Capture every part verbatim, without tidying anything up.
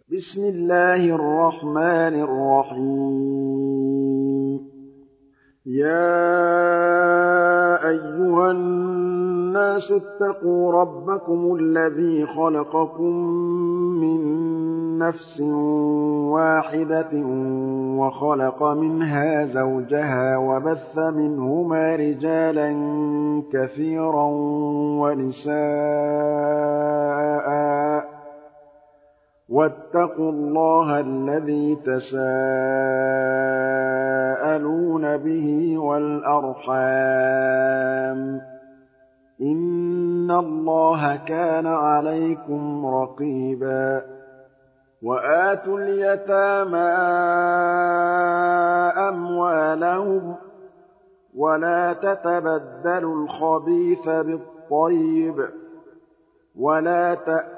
بسم الله الرحمن الرحيم يا أيها الناس اتقوا ربكم الذي خلقكم من نفس واحدة وخلق منها زوجها وبث منهما رجالا كثيرا ونساء واتقوا الله الذي تساءلون به والأرحام إن الله كان عليكم رقيبا وآتوا اليتامى أموالهم ولا تتبدلوا الخبيث بالطيب ولا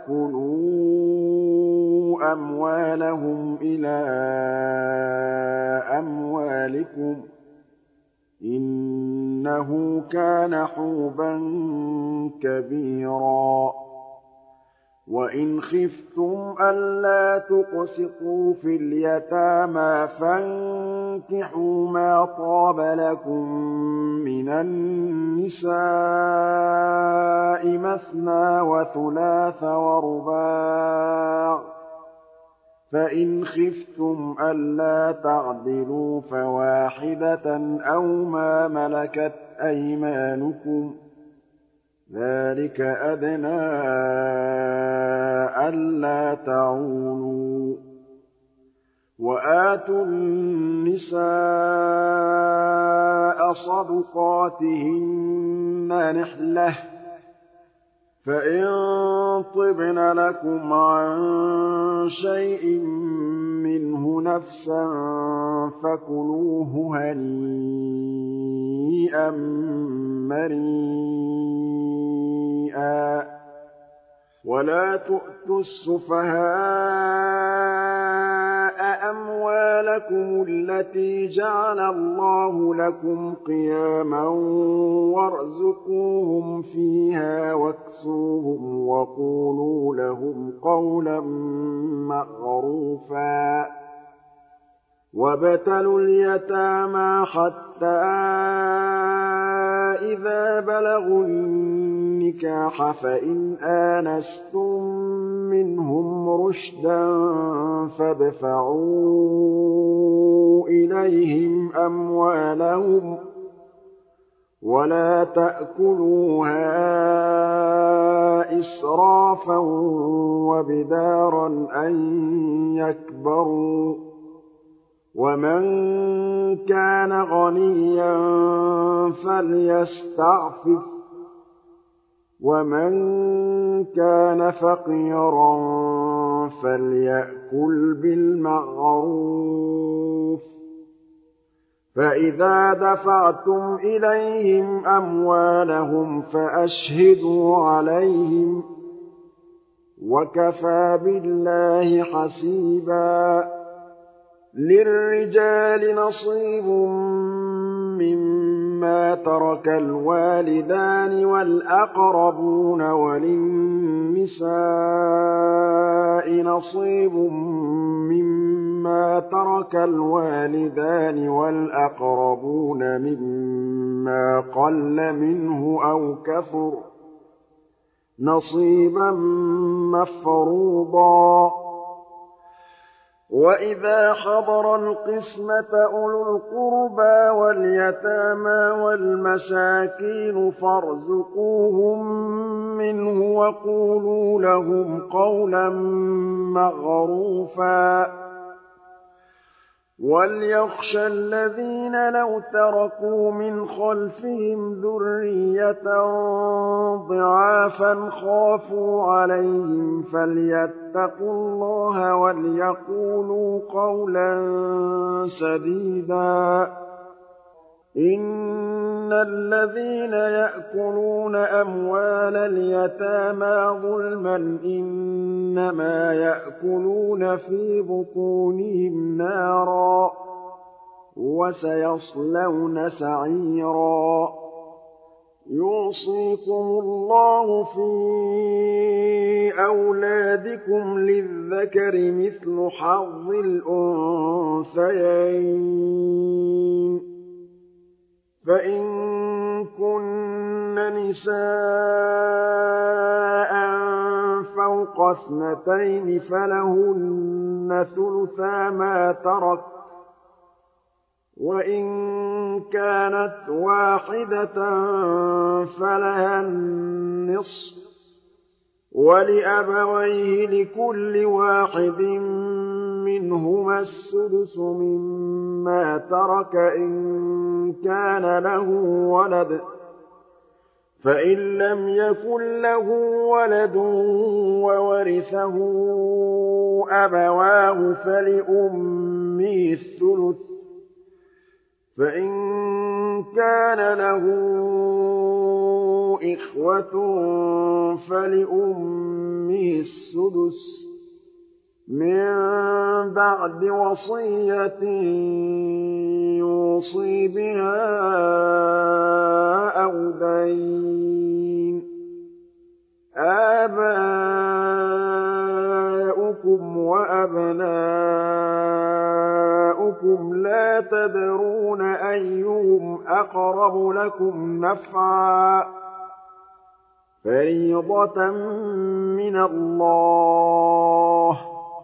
تأكلوا أموالهم إلى أموالكم إنه كان حوبا كبيرا وإن خفتم ألا تقسطوا في اليتامى فانكحوا ما طاب لكم من النساء مثنى وثلاث ورباع فإن خفتم ألا تعدلوا فواحدة أو ما ملكت أيمانكم ذلك أدنى ألا تعولوا وآتوا النساء صدقاتهن نحلة فإن طبن لكم عن شيء منه نفسا فكلوه هنيئا مريئا ولا تؤتوا السفهاء أموالكم التي جعل الله لكم قياما وارزقوهم فيها واكسوهم وقولوا لهم قولا معروفا وابتلوا اليتامى حتى إذا بلغوا النكاح فإن آنستم منهم رشدا فادفعوا إليهم أموالهم ولا تأكلوها إسرافا وبدارا أن يكبروا ومن كان غنيا فليستعفف ومن كان فقيرا فليأكل بالمعروف فإذا دفعتم إليهم أموالهم فأشهدوا عليهم وكفى بالله حسيبا للرجال نصيب مما ترك الوالدان والأقربون وللنساء نصيب مما ترك الوالدان والأقربون مما قل منه أو كثر نصيبا مفروضا وإذا حضر القسمة أولو القربى واليتامى والمساكين فارزقوهم منه وقولوا لهم قولا معروفا وليخشى الذين لو تركوا من خلفهم ذرية ضعافا خافوا عليهم فليتقوا الله وليقولوا قولا سديدا إن الذين يأكلون أموال اليتامى ظلما إنما يأكلون في بطونهم نارا وسيصلون سعيرا يُوصِيكُمُ اللَّهُ فِي أَوْلَادِكُمْ لِلذَّكَرِ مِثْلُ حَظِّ الْأُنثَيَيْنِ ۚ فَإِن كُنَّ نِسَاءً فَوْقَ اثْنَتَيْنِ فَلَهُنَّ ثُلُثَا مَا تَرَكَ ۖ وَإِن كَانَتْ وَاحِدَةً فَلَهَا النِّصْفُ ۚ وَلِأَبَوَيْهِ لِكُلِّ وَاحِدٍ مِّنْهُمَا السُّدُسُ مِمَّا تَرَكَ إِن كَانَ لَهُ وَلَدٌ ۚ فَإِن لَّمْ يَكُن لَّهُ وَلَدٌ وَوَرِثَهُ أَبَوَاهُ فَلِأُمِّهِ الثُّلُثُ ۚ فَإِن كَانَ لَهُ إِخْوَةٌ فَلِأُمِّهِ السُّدُسُ مِن بَعْدِ وَصِيَّةٍ يُوصِي بِهَا أَوْ دَيْنٍ ۗ آبَاؤُكُمْ وَأَبْنَاؤُكُمْ لَا تَدْرُونَ أَيُّهُمْ أَقْرَبُ لَكُمْ نَفْعًا ۚ فَرِيضَةً مِّنَ اللَّهِ ۗ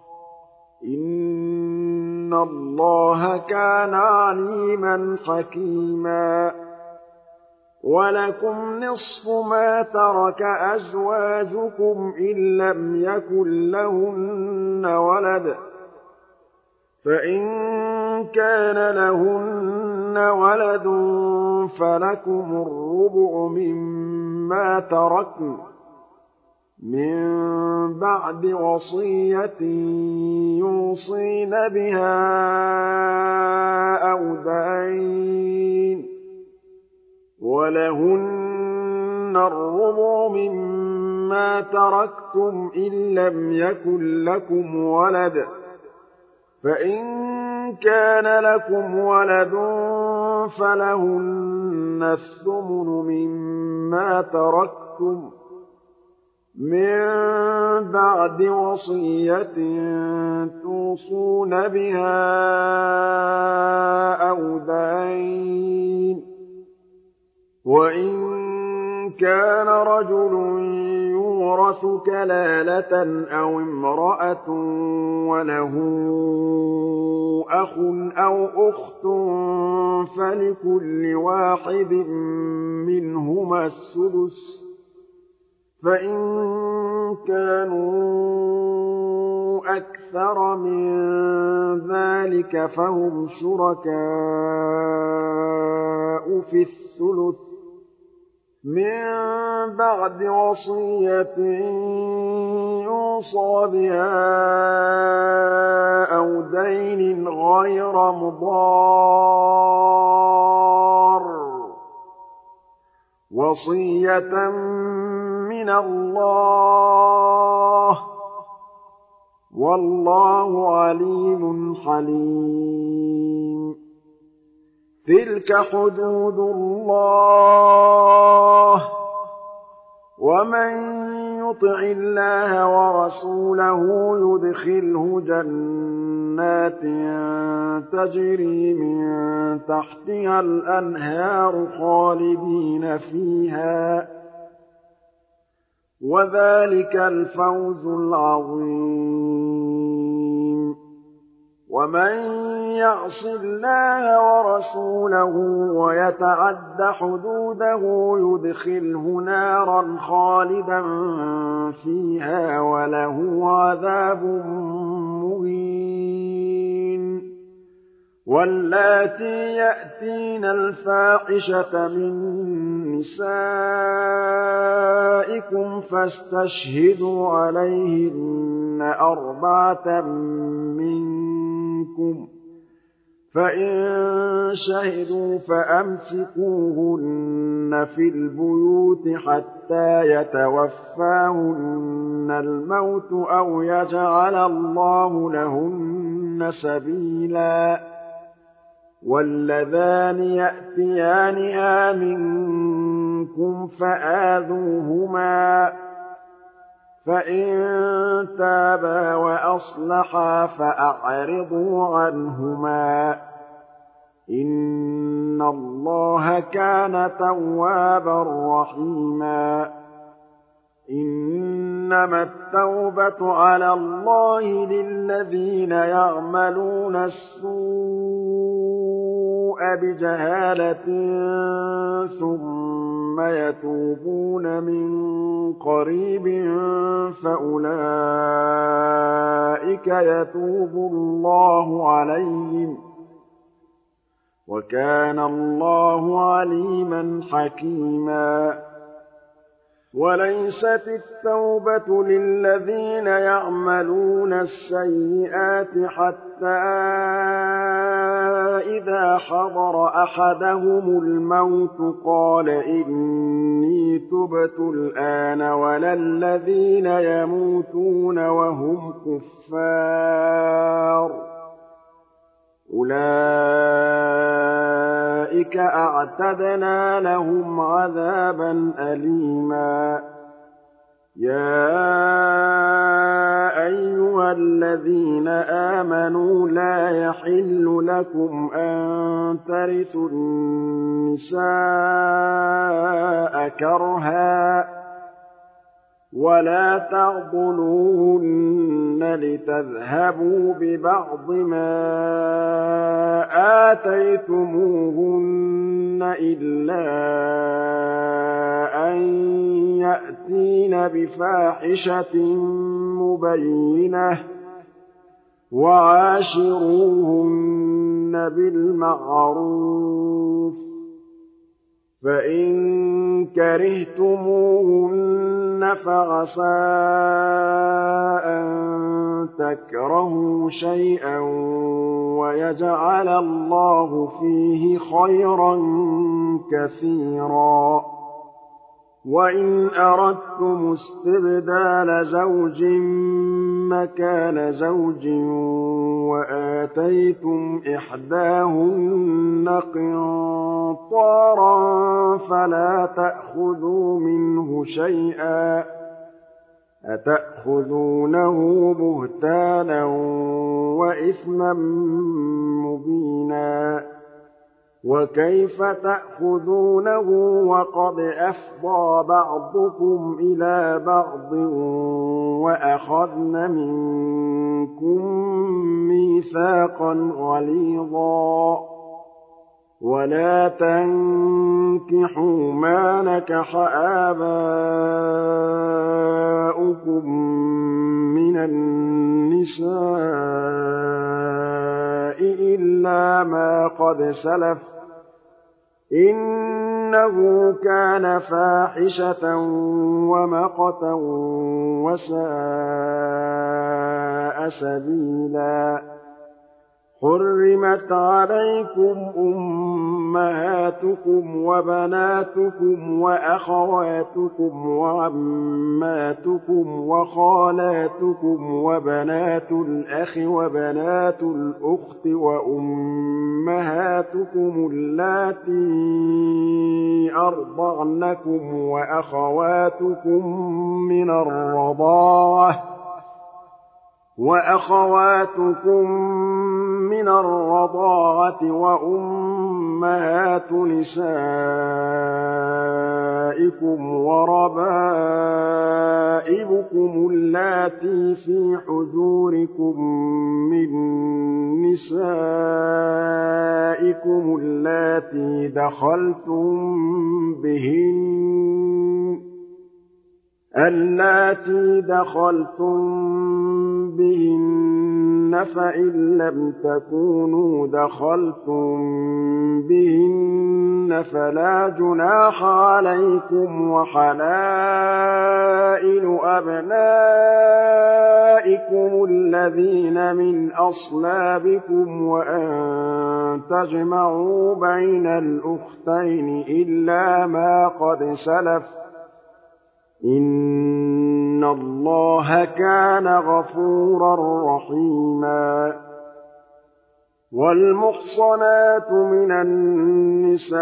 إِنَّ اللَّهَ كَانَ عَلِيمًا حَكِيمًا. وَلَكُمْ نِصْفُ مَا تَرَكَ أَزْوَاجُكُمْ إِن لَّمْ يَكُن لَّهُنَّ وَلَدٌ ۚ فَإِن كَانَ لَهُنَّ وَلَدٌ فَلَكُمُ الرُّبُعُ مِمَّا تَرَكْنَ مِن بَعْدِ وَصِيَّةٍ يُوصِينَ بِهَا أَوْ دَيْنٍ ۗ وَلَهُنَّ الرُّبُعُ مِمَّا تَرَكْتُمْ إِن لَّمْ يَكُن لَّكُمْ وَلَدٌ ۚ فَإِن كَانَ لَكُمْ وَلَدٌ فَلَهُنَّ الثُّمُنُ مِمَّا تَرَكْتُم مِّن بَعْدِ وَصِيَّةٍ تُوصُونَ بِهَا أَوْ دَيْنٍ ۗ وَإِن كَانَ رَجُلٌ يُورَثُ كَلَالَةً أَوِ امْرَأَةٌ وَلَهُ أَخٌ أَوْ أُخْتٌ فَلِكُلِّ وَاحِدٍ مِّنْهُمَا السُّدُسُ ۚ فَإِن كَانُوا أَكْثَرَ مِن ذَٰلِكَ فَهُمْ شُرَكَاءُ فِي الثُّلُثِ ۚ مِن بَعْدِ وَصِيَّةٍ يُوصَىٰ بِهَا أَوْ دَيْنٍ غَيْرَ مُضَارٍّ ۚ وَصِيَّةً مِّنَ اللَّهِ ۗ وَاللَّهُ عَلِيمٌ حَلِيمٌ. تِلْكَ حُدُودُ اللَّهِ ۚ وَمَن يُطِعِ اللَّهَ وَرَسُولَهُ يُدْخِلْهُ جَنَّاتٍ تَجْرِي مِن تَحْتِهَا الْأَنْهَارُ خَالِدِينَ فِيهَا ۚ وَذَٰلِكَ الْفَوْزُ الْعَظِيمُ. وَمَن يَعْصِ اللَّهَ وَرَسُولَهُ وَيَتَعَدَّ حُدُودَهُ يُدْخِلْهُ نَارًا خَالِدًا فِيهَا وَلَهُ عَذَابٌ مُّهِينٌ. وَاللَّاتِي يَأْتِينَ الْفَاحِشَةَ مِن نِّسَائِكُمْ فَاسْتَشْهِدُوا عَلَيْهِنَّ أَرْبَعَةً مِّنكُمْ ۖ فَإِن شَهِدُوا فَأَمْسِكُوهُنَّ فِي الْبُيُوتِ حَتَّىٰ يَتَوَفَّاهُنَّ الْمَوْتُ أَوْ يَجْعَلَ اللَّهُ لَهُنَّ سَبِيلًا. وَاللَّذَانِ يَأْتِيَانِهَا مِنكُمْ مِنكُمْ فَآذُوهُمَا ۖ فَإِن تَابَا وَأَصْلَحَا فَأَعْرِضُوا عَنْهُمَا ۗ إِنَّ اللَّهَ كَانَ تَوَّابًا رَّحِيمًا. إِنَّمَا التَّوْبَةُ عَلَى اللَّهِ لِلَّذِينَ يَعْمَلُونَ السُّوءَ بِجَهَالَةٍ ثُمَّ يَتُوبُونَ مِن قَرِيبٍ فَأُولَٰئِكَ يَتُوبُ اللَّهُ عَلَيْهِمْ ۗ وَكَانَ اللَّهُ عَلِيمًا حَكِيمًا. وَلَيْسَتِ التَّوْبَةُ لِلَّذِينَ يَعْمَلُونَ السَّيِّئَاتِ حَتَّىٰ إِذَا حَضَرَ أَحَدَهُمُ الْمَوْتُ قَالَ إِنِّي تُبْتُ الْآنَ وَلَا الَّذِينَ يَمُوتُونَ وَهُمْ كُفَّارٌ أُولَٰئِكَ أَعْتَدْنَا لَهُمْ عَذَابًا أَلِيمًا. يَا أَيُّهَا الَّذِينَ آمَنُوا لَا يَحِلُّ لَكُمْ أَن تَرِثُوا النِّسَاءَ كَرْهًا وَلَا تَعْضُلُوهُنَّ لِتَذْهَبُوا بِبَعْضِ مَا آتَيْتُمُوهُنَّ إِلَّا أَن يَأْتِينَ بِفَاحِشَةٍ مُّبَيِّنَةٍ ۚ وَعَاشِرُوهُنَّ بِالْمَعْرُوفِ ۚ فَإِن كَرِهْتُمُوهُنَّ فَعَسَىٰ أَن تَكْرَهُوا شَيْئًا وَيَجْعَلَ اللَّهُ فِيهِ خَيْرًا كَثِيرًا. وَإِنْ أَرَدتُّمُ اسْتِبْدَالَ زَوْجٍ مَّكَانَ زَوْجٍ وَآتَيْتُمْ إِحْدَاهُنَّ قِنطَارًا فَلَا تَأْخُذُوا مِنْهُ شَيْئًا ۚ أَتَأْخُذُونَهُ بُهْتَانًا وَإِثْمًا مُّبِينًا. وَكَيْفَ تَأْخُذُونَهُ وَقَدْ أَفْضَىٰ بَعْضُكُمْ إِلَىٰ بَعْضٍ وَأَخَذْنَ مِنكُم مِّيثَاقًا غَلِيظًا. وَلَا تَنكِحُوا مَا نَكَحَ آبَاؤُكُم مِّنَ النِّسَاءِ إِلَّا مَا قَدْ سَلَفَ ۚ إِنَّهُ كَانَ فَاحِشَةً وَمَقْتًا وَسَاءَ سَبِيلًا. حُرِّمَتْ عَلَيْكُمْ أُمَّهَاتُكُمْ وَبَنَاتُكُمْ وَأَخَوَاتُكُمْ وَعَمَّاتُكُمْ وَخَالَاتُكُمْ وَبَنَاتُ الْأَخِ وَبَنَاتُ الْأُخْتِ وَأُمَّهَاتُكُمُ اللَّاتِي أَرْضَعْنَكُمْ وَأَخَوَاتُكُم مِّنَ الرَّضَاعَةِ وَأَخَوَاتُكُم مِّنَ الرَّضَاعَةِ وَأُمَّهَاتُ نِسَائِكُمْ وَرَبَائِبُكُمُ اللَّاتِي فِي حُجُورِكُم مِّن نِّسَائِكُمُ اللَّاتِي دَخَلْتُم بِهِنَّ اللَّاتِي دَخَلْتُم بِهِنَّ فَإِن لَّمْ تَكُونُوا دَخَلْتُم بِهِنَّ فَلَا جُنَاحَ عَلَيْكُمْ وَحَلَائِلُ أَبْنَائِكُمُ الَّذِينَ مِنْ أَصْلَابِكُمْ وَأَن تَجْمَعُوا بَيْنَ الْأُخْتَيْنِ إِلَّا مَا قَدْ سَلَفَ ۚ إِنَّ اللَّهَ كَانَ غَفُورًا رَّحِيمًا. وَالْمُحْصَنَاتُ مِنَ النِّسَاءِ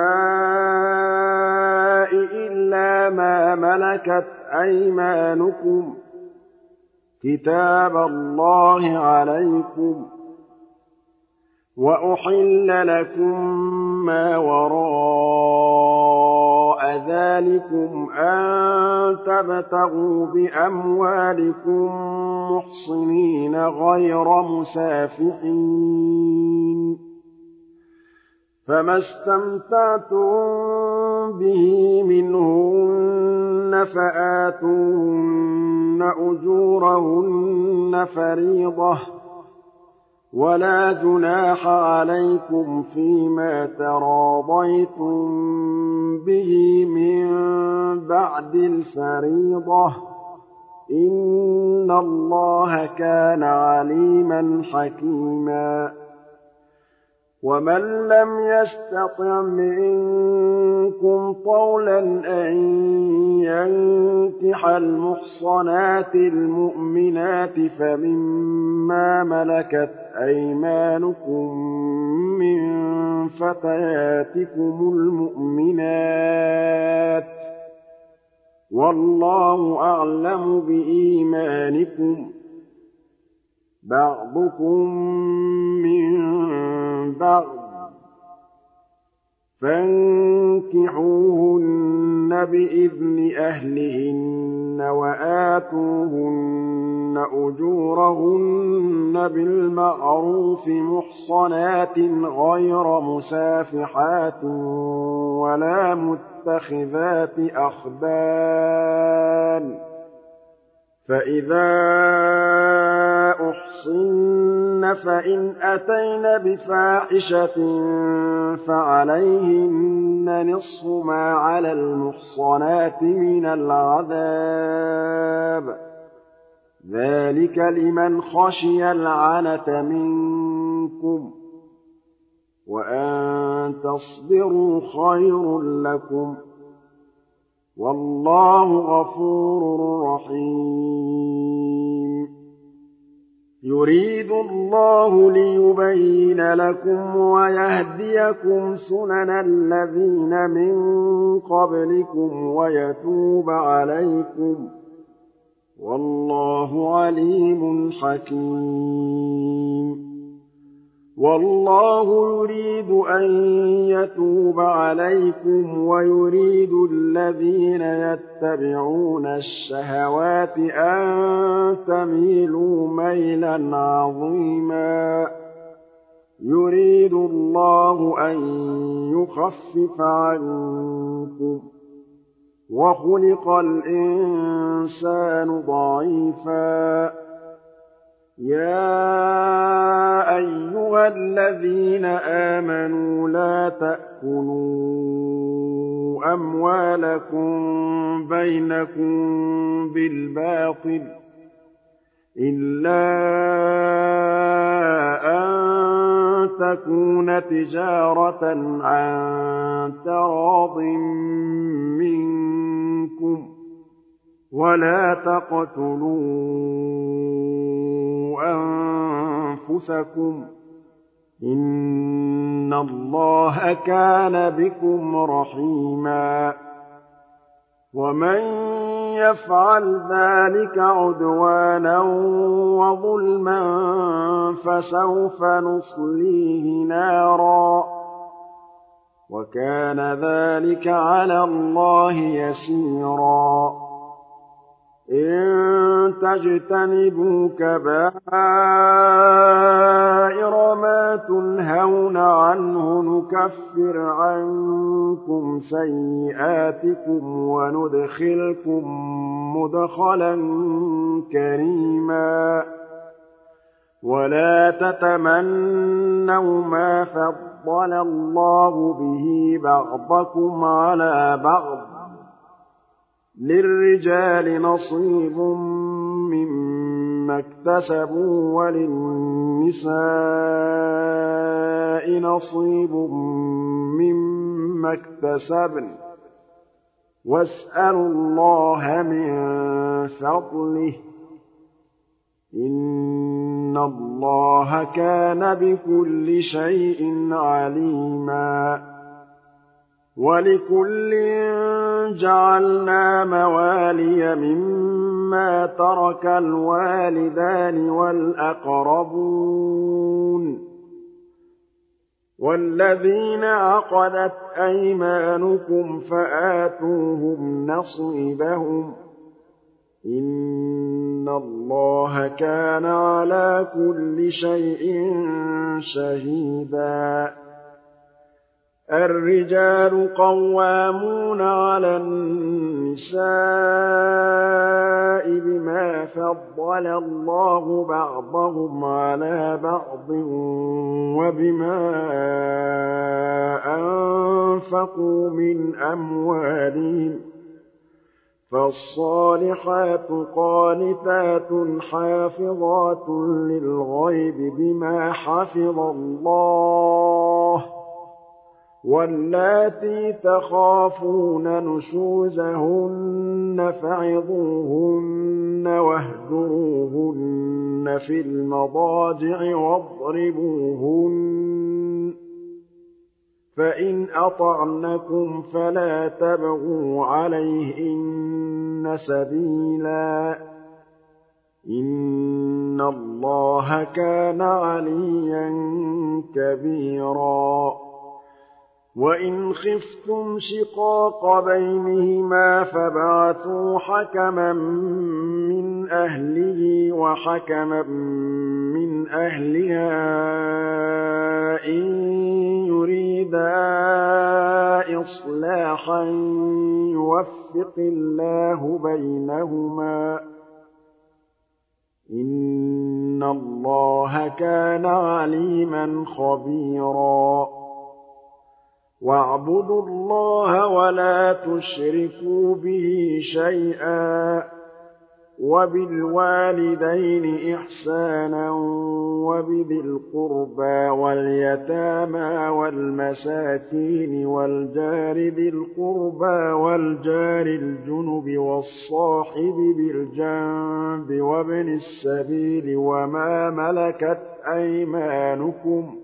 إِلَّا مَا مَلَكَتْ أَيْمَانُكُمْ ۖ كِتَابَ اللَّهِ عَلَيْكُمْ ۚ وَأُحِلَّ لَكُم مَّا وَرَاءَ ذَٰلِكُمْ أَن تَبْتَغُوا بِأَمْوَالِكُم مُّحْصِنِينَ غَيْرَ مُسَافِحِينَ ۚ فَمَا اسْتَمْتَعْتُم بِهِ مِنْهُنَّ فَآتُوهُنَّ أُجُورَهُنَّ فَرِيضَةً ۚ وَلَا جُنَاحَ عَلَيْكُمْ فِيمَا تَرَاضَيْتُم بِهِ مِن بَعْدِ الْفَرِيضَةِ ۚ إِنَّ اللَّهَ كَانَ عَلِيمًا حَكِيمًا. وَمَن لَّمْ يَسْتَطِعْ مِنكُمْ طَوْلًا أَن يَنكِحَ الْمُحْصَنَاتِ الْمُؤْمِنَاتِ فَمِمَّا مَلَكَتْ أَيْمَانُكُم مِّن فَتَيَاتِكُمُ الْمُؤْمِنَاتِ ۚ وَاللَّهُ أَعْلَمُ بِإِيمَانِكُم ۚ بَعْضُكُم مِّن بَعْضٍ ۚ فَانكِحُوهُنَّ بِإِذْنِ أَهْلِهِنَّ وَآتُوهُنَّ أُجُورَهُنَّ بِالْمَعْرُوفِ مُحْصَنَاتٍ غَيْرَ مُسَافِحَاتٍ وَلَا مُتَّخِذَاتِ أَخْدَانٍ ۚ فَإِذَا أُحْصِنَّ فَإِنْ أَتَيْنَ بِفَاحِشَةٍ فَعَلَيْهِنَّ نِصْفُ مَا عَلَى الْمُحْصَنَاتِ مِنَ الْعَذَابِ ۚ ذَٰلِكَ لِمَنْ خَشِيَ الْعَنَتَ مِنكُمْ ۚ وَأَن تَصْبِرُوا خَيْرٌ لَّكُمْ ۗ وَاللَّهُ غَفُورٌ رَّحِيمٌ. يُرِيدُ اللَّهُ لِيُبَيِّنَ لَكُمْ وَيَهْدِيَكُمْ سُنَنَ الَّذِينَ مِن قَبْلِكُمْ وَيَتُوبَ عَلَيْكُمْ ۗ وَاللَّهُ عَلِيمٌ حَكِيمٌ. وَاللَّهُ يُرِيدُ أَن يَتُوبَ عَلَيْكُمْ وَيُرِيدُ الَّذِينَ يَتَّبِعُونَ الشَّهَوَاتِ أَن تَمِيلُوا مَيْلًا عَظِيمًا. يُرِيدُ اللَّهُ أَن يُخَفِّفَ عَنكُمْ ۚ وَخُلِقَ الْإِنسَانُ ضَعِيفًا. يَا أَيُّهَا الَّذِينَ آمَنُوا لَا تَأْكُلُوا أَمْوَالَكُم بَيْنَكُم بِالْبَاطِلِ إِلَّا أَن تَكُونَ تِجَارَةً عَن تَرَاضٍ مِّنكُمْ ۚ وَلَا تَقْتُلُوا أَنفُسَكُمْ ۚ إِنَّ اللَّهَ كَانَ بِكُمْ رَحِيمًا. وَمَن يَفْعَلْ ذَٰلِكَ عُدْوَانًا وَظُلْمًا فَسَوْفَ نُصْلِيهِ نَارًا ۚ وَكَانَ ذَٰلِكَ عَلَى اللَّهِ يَسِيرًا. إِن تَجْتَنِبُوا كَبَائِرَ مَا تُنْهَوْنَ عَنْهُ نُكَفِّرْ عَنكُمْ سَيِّئَاتِكُمْ وَنُدْخِلْكُم مُّدْخَلًا كَرِيمًا. وَلَا تَتَمَنَّوْا مَا فَضَّلَ اللَّهُ بِهِ بَعْضَكُمْ عَلَىٰ بَعْضٍ ۚ لِّلرِّجَالِ نَصِيبٌ مِّمَّا اكْتَسَبُوا وَلِلنِّسَاءِ نَصِيبٌ مِّمَّا اكْتَسَبْنَ ۚ وَاسْأَلُوا اللَّهَ مِن فَضْلِهِ ۗ إِنَّ اللَّهَ اللَّهَ كَانَ بِكُلِّ شَيْءٍ عَلِيمًا وَلِكُلٍّ جَعَلْنَا مَوَالِيَ مِمَّا تَرَكَ الْوَالِدَانِ وَالْأَقْرَبُونَ وَالَّذِينَ عَقَدَتْ أَيْمَانُكُمْ فَآتُوهُمْ نَصِيبَهُمْ ۚ إِنَّ اللَّهَ كَانَ عَلَىٰ كُلِّ شَيْءٍ شَهِيدًا الرِّجَالُ قَوَّامُونَ عَلَى النِّسَاءِ بِمَا فَضَّلَ اللَّهُ بَعْضَهُمْ عَلَىٰ بَعْضٍ وَبِمَا أَنفَقُوا مِنْ أَمْوَالِهِمْ ۚ فَالصَّالِحَاتُ قَانِتَاتٌ حَافِظَاتٌ لِّلْغَيْبِ بِمَا حَفِظَ اللَّهُ ۚ وَاللَّاتِي تَخَافُونَ نُشُوزَهُنَّ فَعِظُوهُنَّ وَاهْجُرُوهُنَّ فِي الْمَضَاجِعِ وَاضْرِبُوهُنَّ ۖ فَإِنْ أَطَعْنَكُمْ فَلَا تَبْغُوا عَلَيْهِنَّ سَبِيلًا ۗ إِنَّ اللَّهَ كَانَ عَلِيًّا كَبِيرًا وَإِنْ خِفْتُمْ شِقَاقَ بَيْنِهِمَا فَابْعَثُوا حَكَمًا مِّنْ أَهْلِهِ وَحَكَمًا مِّنْ أَهْلِهَا إِن يُرِيدَا إِصْلَاحًا يُوَفِّقِ اللَّهُ بَيْنَهُمَا ۗ إِنَّ اللَّهَ كَانَ عَلِيمًا خَبِيرًا وَاعْبُدُوا اللَّهَ وَلَا تُشْرِكُوا بِهِ شَيْئًا ۖ وَبِالْوَالِدَيْنِ إِحْسَانًا وَبِذِي الْقُرْبَىٰ وَالْيَتَامَىٰ وَالْمَسَاكِينِ وَالْجَارِ ذِي الْقُرْبَىٰ وَالْجَارِ الْجُنُبِ وَالصَّاحِبِ بِالْجَنبِ وَابْنِ السَّبِيلِ وَمَا مَلَكَتْ أَيْمَانُكُمْ ۗ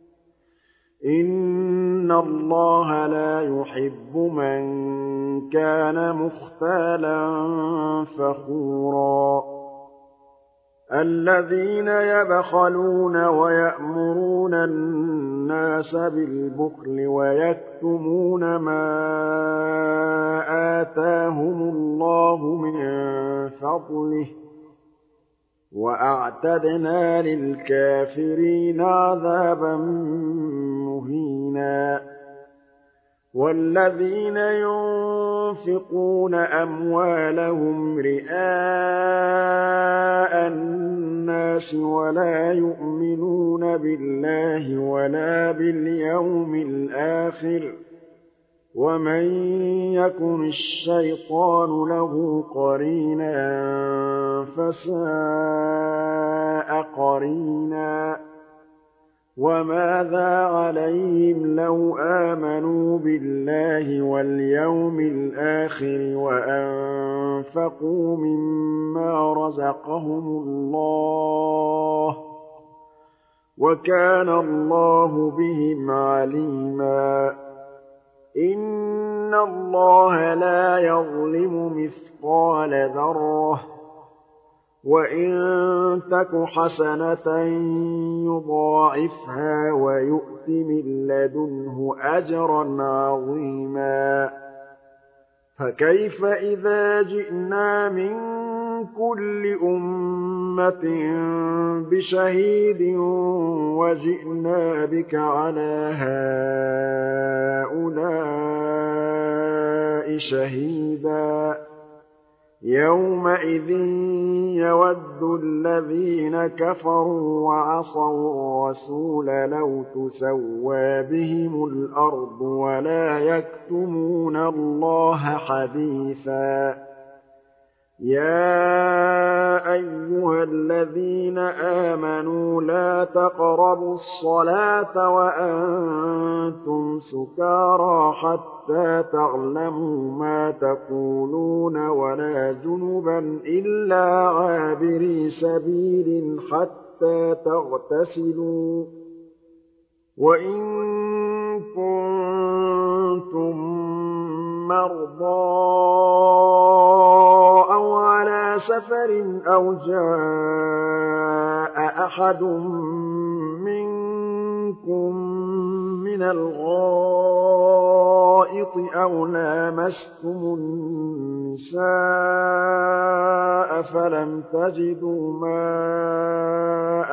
إِنَّ اللَّهَ لَا يُحِبُّ مَن كَانَ مُخْتَالًا فَخُورًا الَّذِينَ يَبْخَلُونَ وَيَأْمُرُونَ النَّاسَ بِالْبُخْلِ وَيَكْتُمُونَ مَا آتَاهُمُ اللَّهُ مِن فَضْلِهِ ۗ وَأَعْتَدْنَا لِلْكَافِرِينَ عَذَابًا مُّهِينًا وَالَّذِينَ يُنفِقُونَ أَمْوَالَهُمْ رِئَاءَ النَّاسِ وَلَا يُؤْمِنُونَ بِاللَّهِ وَلَا بِالْيَوْمِ الْآخِرِ وَمَن يَكُنِ الشَّيْطَانُ لَهُ قَرِينًا فَسَاءَ قَرِينًا وَمَاذَا عَلَيْهِمْ لَوْ آمَنُوا بِاللَّهِ وَالْيَوْمِ الْآخِرِ وَأَنفَقُوا مِمَّا رَزَقَهُمُ اللَّهُ ۚ وَكَانَ اللَّهُ بِهِمْ عَلِيمًا إِنَّ اللَّهَ لَا يَظْلِمُ مِثْقَالَ ذَرَّةٍ ۖ وَإِن تَكُ حَسَنَةً يُضَاعِفْهَا وَيُؤْتِ مِن لَّدُنْهُ أَجْرًا عَظِيمًا فَكَيْفَ إِذَا جِئْنَا مِن كُلِّ أُمَّةٍ بِشَهِيدٍ وَجِئْنَا بِكَ عَلَىٰ هَٰؤُلَاءِ شَهِيدًا يَوْمَئِذٍ يَوَدُّ الَّذِينَ كَفَرُوا وَعَصَوُا الرَّسُولَ لَوْ تُسَوَّىٰ بِهِمُ الْأَرْضُ وَلَا يَكْتُمُونَ اللَّهَ حَدِيثًا يَا أَيُّهَا الَّذِينَ آمَنُوا لَا تَقْرَبُوا الصَّلَاةَ وَأَنتُمْ سُكَارَىٰ حَتَّىٰ تَعْلَمُوا مَا تَقُولُونَ وَلَا جُنُبًا إِلَّا عَابِرِي سَبِيلٍ حَتَّىٰ حَتَّىٰ تَغْتَسِلُوا ۚ وَإِن كُنتُم مَّرْضَىٰ أَوْ عَلَىٰ سَفَرٍ أَوْ جَاءَ أَحَدٌ مِّنكُم مِّنَ الْغَائِطِ أَوْ لَامَسْتُمُ النِّسَاءَ فَلَمْ تَجِدُوا مَاءً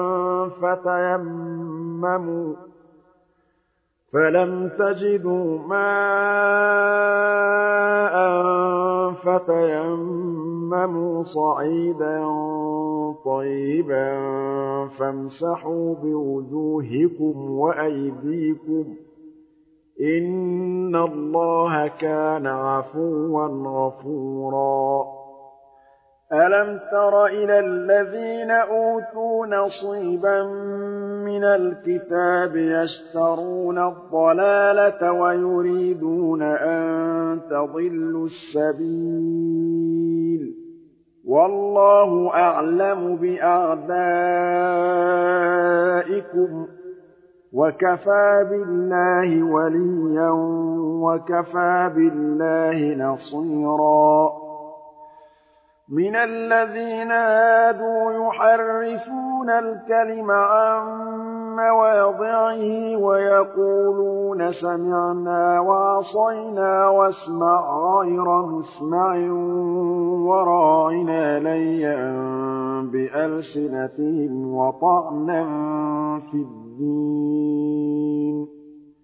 فَتَيَمَّمُوا فَلَمْ تَجِدُوا مَاءً فَتَيَمَّمُوا صَعِيدًا طَيِّبًا فَامْسَحُوا بِوُجُوهِكُمْ وَأَيْدِيكُمْ ۗ إِنَّ اللَّهَ كَانَ عَفُوًّا غَفُورًا. أَلَمْ تَرَ إِلَى الَّذِينَ أُوتُوا نَصِيبًا مِّنَ الْكِتَابِ يَشْتَرُونَ الضَّلَالَةَ وَيُرِيدُونَ أَن تَضِلُّوا السَّبِيلَ ۗ وَاللَّهُ أَعْلَمُ بِأَعْدَائِكُمْ ۚ وَكَفَىٰ بِاللَّهِ وَلِيًّا وَكَفَىٰ بِاللَّهِ نَصِيرًا. مِنَ الَّذِينَ هَادُوا يُحَرِّفُونَ الْكَلِمَ عَن مَّوَاضِعِهِ وَيَقُولُونَ سَمِعْنَا وَعَصَيْنَا وَاسْمَعْ غَيْرَ مُسْمَعٍ وَرَاعِنَا لَيًّا بِأَلْسِنَتِهِمْ وَطَعْنًا فِي الدِّينِ ۚ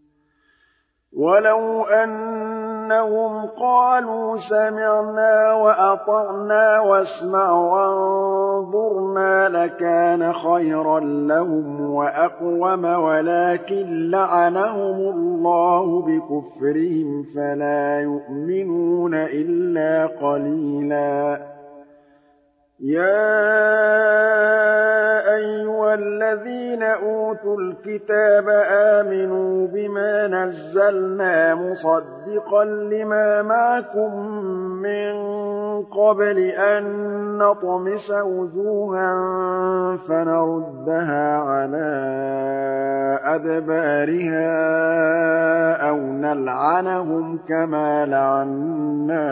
وَلَوْ أَنَّهُمْ قَالُوا سَمِعْنَا وَأَطَعْنَا وَاسْمَعْ وَانظُرْنَا لَكَانَ خَيْرًا لَّهُمْ وَأَقْوَمَ وَلَٰكِن لَّعَنَهُمُ اللَّهُ بِكُفْرِهِمْ فَلَا يُؤْمِنُونَ إِلَّا قَلِيلًا. يَا أَيُّهَا الَّذِينَ أُوتُوا الْكِتَابَ آمِنُوا بِمَا نَزَّلْنَا مُصَدِّقًا لِّمَا مَعَكُم مِّن قَبْلِ أَن نَّطْمِسَ وُجُوهًا فَنَرُدَّهَا عَلَىٰ أَدْبَارِهَا أَوْ نَلْعَنَهُمْ كَمَا لَعَنَّا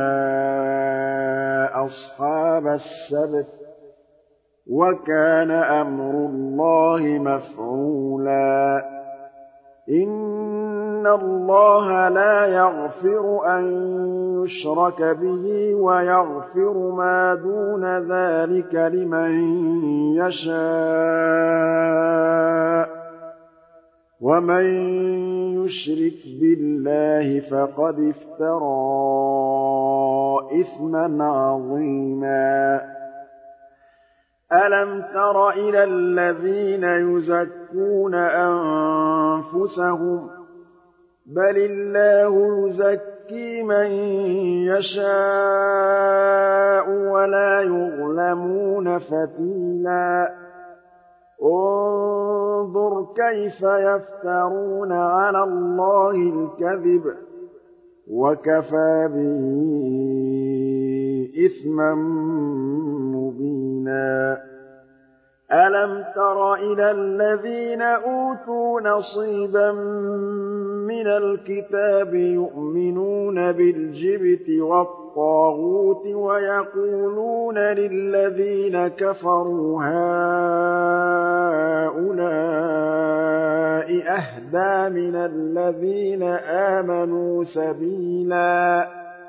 أَصْحَابَ السَّبْتِ ۚ وَكَانَ أَمْرُ اللَّهِ مَفْعُولًا. إِنَّ اللَّهَ لَا يَغْفِرُ أَن يُشْرَكَ بِهِ وَيَغْفِرُ مَا دُونَ ذَٰلِكَ لِمَن يَشَاءُ ۚ وَمَن يُشْرِكْ بِاللَّهِ فَقَدِ افْتَرَىٰ إِثْمًا عَظِيمًا. أَلَمْ تَرَ إِلَى الَّذِينَ يُزَكُّونَ أَنفُسَهُم ۚ بَلِ اللَّهُ يُزَكِّي مَن يَشَاءُ وَلَا يُظْلَمُونَ فَتِيلًا. انظُرْ كَيْفَ يَفْتَرُونَ عَلَى اللَّهِ الْكَذِبَ ۖ وَكَفَىٰ بِهِ إِثْمًا مُّبِينًا. أَلَمْ تَرَ إِلَى الَّذِينَ أُوتُوا نَصِيبًا مِّنَ الْكِتَابِ يُؤْمِنُونَ بِالْجِبْتِ وَالطَّاغُوتِ وَيَقُولُونَ لِلَّذِينَ كَفَرُوا هَٰؤُلَاءِ أَهْدَىٰ مِنَ الَّذِينَ آمَنُوا سَبِيلًا.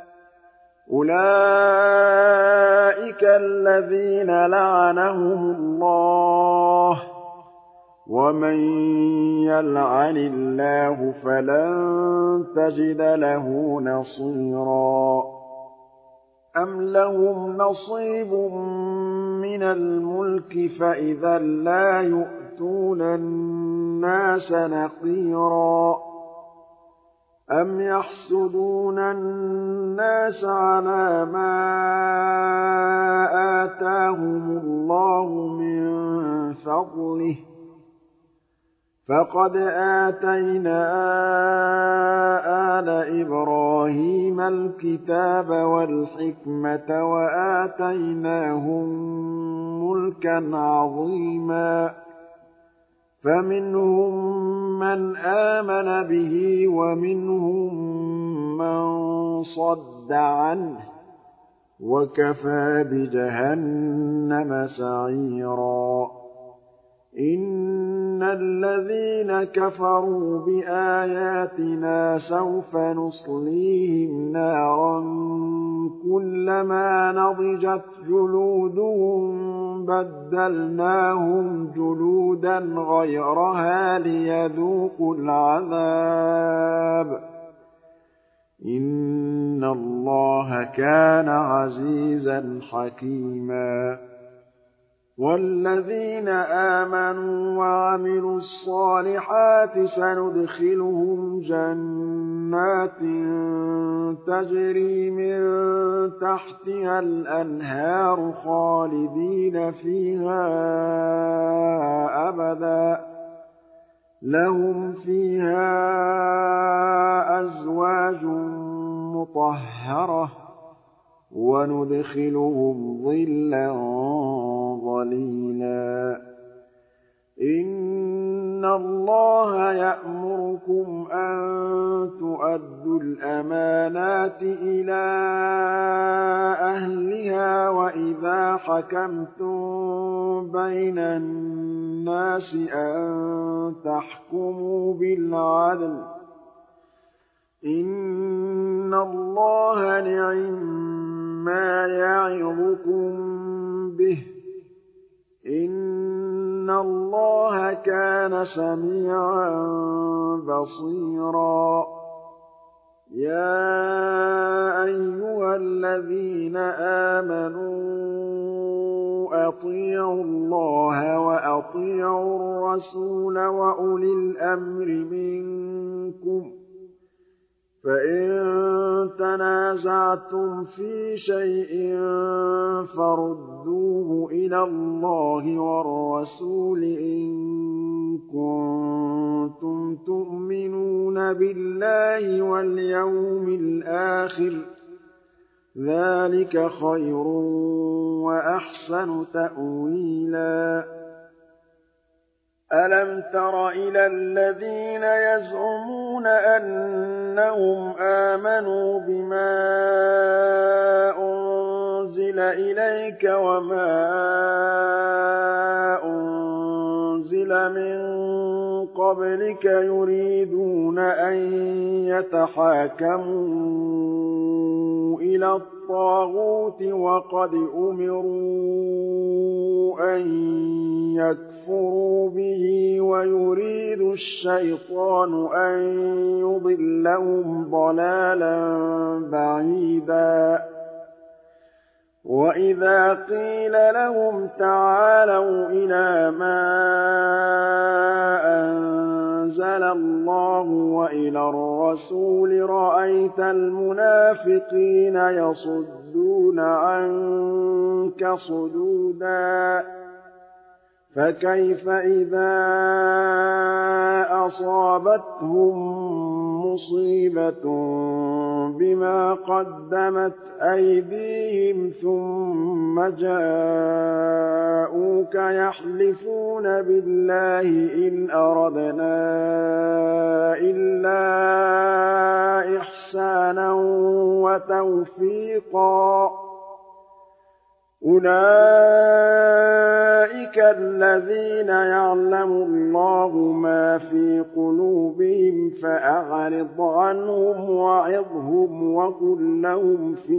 أُولَٰئِكَ الَّذِينَ لَعَنَهُمُ اللَّهُ ۖ وَمَن يَلْعَنِ اللَّهُ فَلَن تَجِدَ لَهُ نَصِيرًا. أَمْ لَهُمْ نَصِيبٌ مِّنَ الْمُلْكِ فَإِذًا لَّا يُؤْتُونَ النَّاسَ نَقِيرًا. أَمْ يَحْسُدُونَ النَّاسَ عَلَىٰ مَا آتَاهُمُ اللَّهُ مِن فَضْلِهِ ۖ فَقَدْ آتَيْنَا آلَ إِبْرَاهِيمَ الْكِتَابَ وَالْحِكْمَةَ وَآتَيْنَاهُم مُّلْكًا عَظِيمًا فَمِنْهُم مَّنْ آمَنَ بِهِ وَمِنْهُم مَّن صَدَّ عَنْهُ ۚ وَكَفَىٰ بِجَهَنَّمَ سَعِيرًا إِنَّ الَّذِينَ كَفَرُوا بِآيَاتِنَا سَوْفَ نُصْلِيهِمْ نَارًا كُلَّمَا نَضِجَتْ جُلُودُهُم بَدَّلْنَاهُمْ جُلُودًا غَيْرَهَا لِيَذُوقُوا الْعَذَابَ ۗ إِنَّ اللَّهَ كَانَ عَزِيزًا حَكِيمًا وَالَّذِينَ آمَنُوا وَعَمِلُوا الصَّالِحَاتِ سَنُدْخِلُهُمْ جَنَّاتٍ تَجْرِي مِن تَحْتِهَا الْأَنْهَارُ خَالِدِينَ فِيهَا أَبَدًا ۖ لَّهُمْ فِيهَا أَزْوَاجٌ مُّطَهَّرَةٌ ۖ وَنُدْخِلُهُمْ ظِلًّا ظَلِيلًا إِنَّ اللَّهَ يَأْمُرُكُمْ أَن تُؤَدُّوا الْأَمَانَاتِ إِلَىٰ أَهْلِهَا وَإِذَا حَكَمْتُم بَيْنَ النَّاسِ أَن تَحْكُمُوا بِالْعَدْلِ ۚ إِنَّ اللَّهَ نِعِمَّا يَعِظُكُم بِهِ ۗ إِنَّ اللَّهَ كَانَ سَمِيعًا بَصِيرًا يَا أَيُّهَا الَّذِينَ آمَنُوا أَطِيعُوا اللَّهَ وَأَطِيعُوا الرَّسُولَ وَأُولِي الْأَمْرِ مِنكُمْ ۖ فَإِن تَنَازَعْتُمْ فِي شَيْءٍ فَرُدُّوهُ إِلَى اللَّهِ وَالرَّسُولِ إِن كُنتُمْ تُؤْمِنُونَ بِاللَّهِ وَالْيَوْمِ الْآخِرِ ۚ ذَٰلِكَ خَيْرٌ وَأَحْسَنُ تَأْوِيلًا أَلَمْ تَرَ إِلَى الَّذِينَ يَزْعُمُونَ أَنَّهُمْ آمَنُوا بِمَا أُنزِلَ إِلَيْكَ وَمَا أُنزِلَ مِن قَبْلِكَ يُرِيدُونَ أَن يَتَحَاكَمُوا إِلَى الطَّاغُوتِ وَقَدْ أُمِرُوا أَن يَكْفُرُوا بِهِ وَيُرِيدُ الشَّيْطَانُ أَن يُضِلَّهُمْ ضَلَالًا بَعِيدًا وَإِذَا قِيلَ لَهُمْ تَعَالَوْا إِلَىٰ مَا أَنزَلَ اللَّهُ وَإِلَى الرَّسُولِ رَأَيْتَ الْمُنَافِقِينَ يَصُدُّونَ عَنكَ صُدُودًا فَكَيْفَ إِذَا أَصَابَتْهُم مُّصِيبَةٌ بِمَا قَدَّمَتْ أَيْدِيهِمْ ثُمَّ جَاءُوكَ يَحْلِفُونَ بِاللَّهِ إِنْ أَرَدْنَا إِلَّا إِحْسَانًا وَتَوْفِيقًا أُولَٰئِكَ الَّذِينَ يَعْلَمُ اللَّهُ مَا فِي قُلُوبِهِمْ فَأَعْرِضْ عَنْهُمْ وَعِظْهُمْ وَقُل لَّهُمْ فِي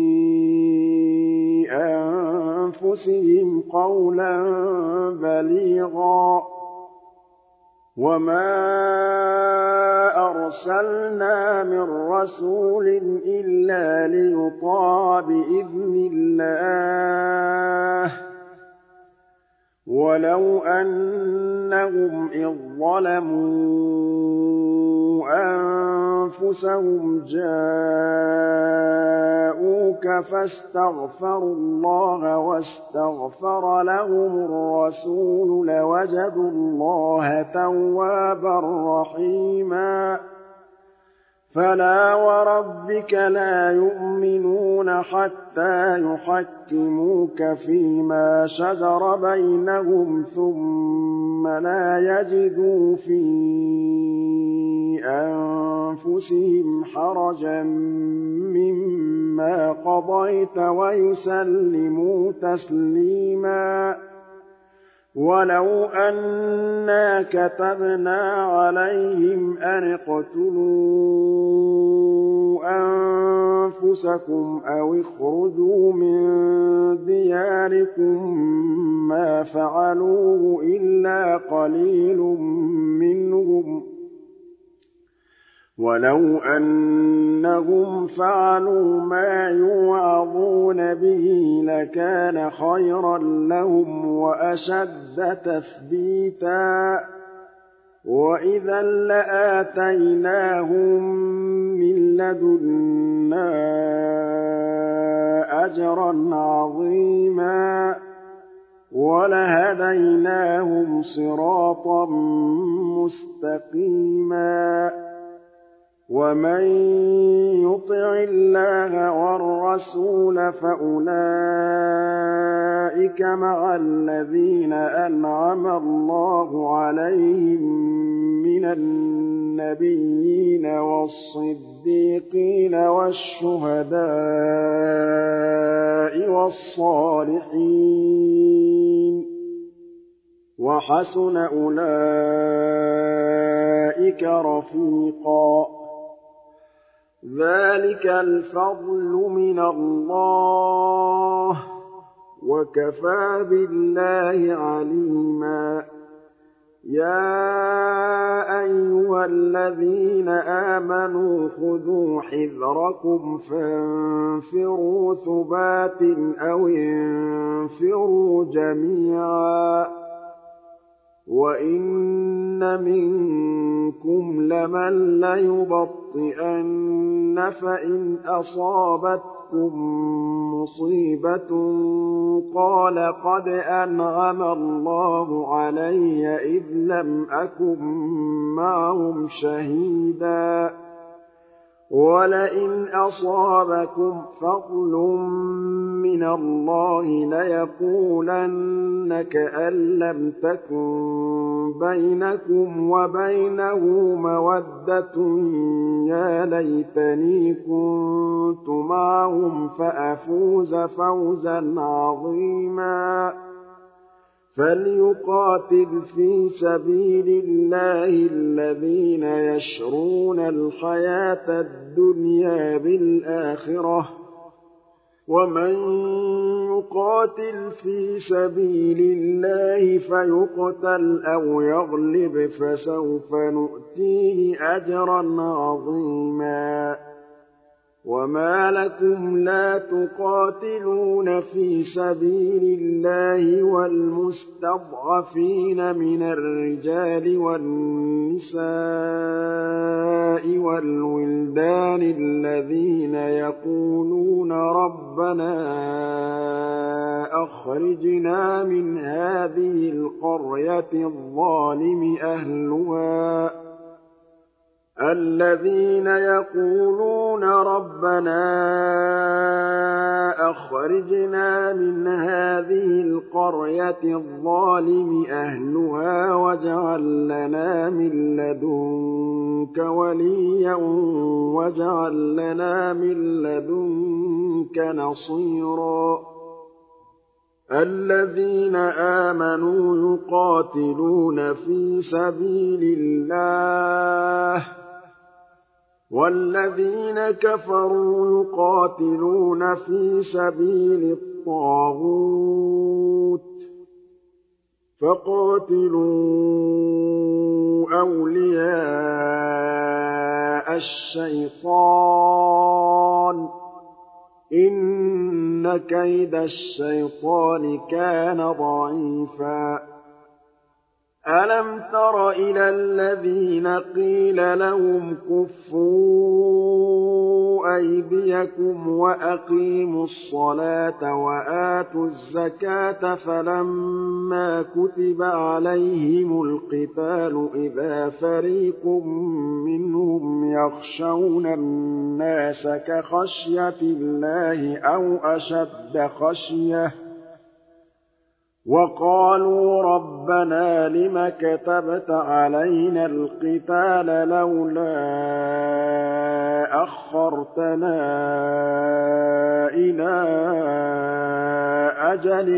أَنفُسِهِمْ قَوْلًا بَلِيغًا وَمَا أَرْسَلْنَا مِن رَّسُولٍ إِلَّا لِيُطَاعَ بِإِذْنِ اللَّهِ ۚ وَلَوْ أَنَّهُمْ إِذ ظَّلَمُوا أَنفُسَهُمْ جَاءُوكَ فَاسْتَغْفَرُوا اللَّهَ وَاسْتَغْفَرَ لَهُمُ الرَّسُولُ لَوَجَدُوا اللَّهَ تَوَّابًا رَّحِيمًا فَلَا وَرَبِّكَ لَا يُؤْمِنُونَ حَتَّىٰ يُحَكِّمُوكَ فِيمَا شَجَرَ بَيْنَهُمْ ثُمَّ لَا يَجِدُوا فِي أَنفُسِهِمْ حَرَجًا مِّمَّا قَضَيْتَ وَيُسَلِّمُوا تَسْلِيمًا وَلَوْ أَنَّا كَتَبْنَا عَلَيْهِمْ أَنِ اقْتُلُوا أَنفُسَكُمْ أَوِ اخْرُجُوا مِن دِيَارِكُم مَّا فَعَلُوهُ إِلَّا قَلِيلٌ مِّنْهُمْ ۖ وَلَوْ أَنَّهُمْ فَعَلُوا مَا يُوعَظُونَ بِهِ لَكَانَ خَيْرًا لَّهُمْ وَأَشَدَّ تَثْبِيتًا وَإِذًا لَّآتَيْنَاهُم مِّن لَّدُنَّا أَجْرًا عَظِيمًا وَلَهَدَيْنَاهُمْ صِرَاطًا مُّسْتَقِيمًا وَمَن يُطِعِ اللَّهَ وَالرَّسُولَ فَأُولَٰئِكَ مَعَ الَّذِينَ أَنْعَمَ اللَّهُ عَلَيْهِم مِّنَ النَّبِيِّينَ وَالصِّدِّيقِينَ وَالشُّهَدَاءِ وَالصَّالِحِينَ ۚ وَحَسُنَ أُولَٰئِكَ رَفِيقًا ذَٰلِكَ الْفَضْلُ مِنَ اللَّهِ ۚ وَكَفَىٰ بِاللَّهِ عَلِيمًا يَا أَيُّهَا الَّذِينَ آمَنُوا خُذُوا حِذْرَكُمْ فَانفِرُوا ثُبَاتٍ أَوِ انفِرُوا جَمِيعًا ۚ وَإِنَّ مِنكُمْ لَمَن لَّيُبَطِّئَنَّ فَإِنْ أَصَابَتْكُم مُّصِيبَةٌ قَالَ قَدْ أَنْعَمَ اللَّهُ عَلَيَّ إِذْ لَمْ أَكُن مَّعَهُمْ شَهِيدًا وَلَئِنْ أَصَابَكُمْ فَضْلٌ مِّنَ اللَّهِ لَيَقُولَنَّ كَأَن لَّمْ تَكُن بَيْنَكُمْ وَبَيْنَهُ مَوَدَّةٌ يَا لَيْتَنِي كُنتُ مَعَهُمْ فَأَفُوزَ فَوْزًا عَظِيمًا فَلْيُقَاتِلْ فِي سَبِيلِ اللَّهِ الَّذِينَ يَشْرُونَ الْحَيَاةَ الدُّنْيَا بِالْآخِرَةِ ۚ وَمَن يُقَاتِلْ فِي سَبِيلِ اللَّهِ فَيُقْتَلْ أَوْ يَغْلِبْ فَسَوْفَ نُؤْتِيهِ أَجْرًا عَظِيمًا وَمَا لَكُمْ لَا تُقَاتِلُونَ فِي سَبِيلِ اللَّهِ وَالْمُسْتَضْعَفِينَ مِنَ الرِّجَالِ وَالنِّسَاءِ وَالْوِلْدَانِ الَّذِينَ يَقُولُونَ رَبَّنَا أَخْرِجْنَا مِنْ هَٰذِهِ الْقَرْيَةِ الظَّالِمِ أَهْلُهَا الَّذِينَ يَقُولُونَ رَبَّنَا أَخْرِجْنَا مِنْ هَٰذِهِ الْقَرْيَةِ الظَّالِمِ أَهْلُهَا وَاجْعَل لَّنَا مِن لَّدُنكَ وَلِيًّا وَاجْعَل لَّنَا مِن لَّدُنكَ نَصِيرًا الَّذِينَ آمَنُوا يُقَاتِلُونَ فِي سَبِيلِ اللَّهِ وَالَّذِينَ كَفَرُوا يُقَاتِلُونَ فِي سَبِيلِ الطَّاغُوتِ فَقَاتِلُوا أَوْلِيَاءَ الشَّيْطَانِ إِنَّ كَيْدَ الشَّيْطَانِ كَانَ ضَعِيفًا أَلَمْ تَرَ إِلَى الَّذِينَ قِيلَ لَهُمْ كُفُّوا أَيْدِيَكُمْ وَأَقِيمُوا الصَّلَاةَ وَآتُوا الزَّكَاةَ فَلَمَّا كُتِبَ عَلَيْهِمُ الْقِتَالُ إِذَا فَرِيقٌ مِّنْهُمْ يَخْشَوْنَ النَّاسَ كَخَشْيَةِ اللَّهِ أَوْ أَشَدَّ خَشْيَةً وَقَالُوا رَبَّنَا لِمَ كَتَبْتَ عَلَيْنَا الْقِتَالَ لَوْلَا أَخَّرْتَنَا إِلَىٰ أَجَلٍ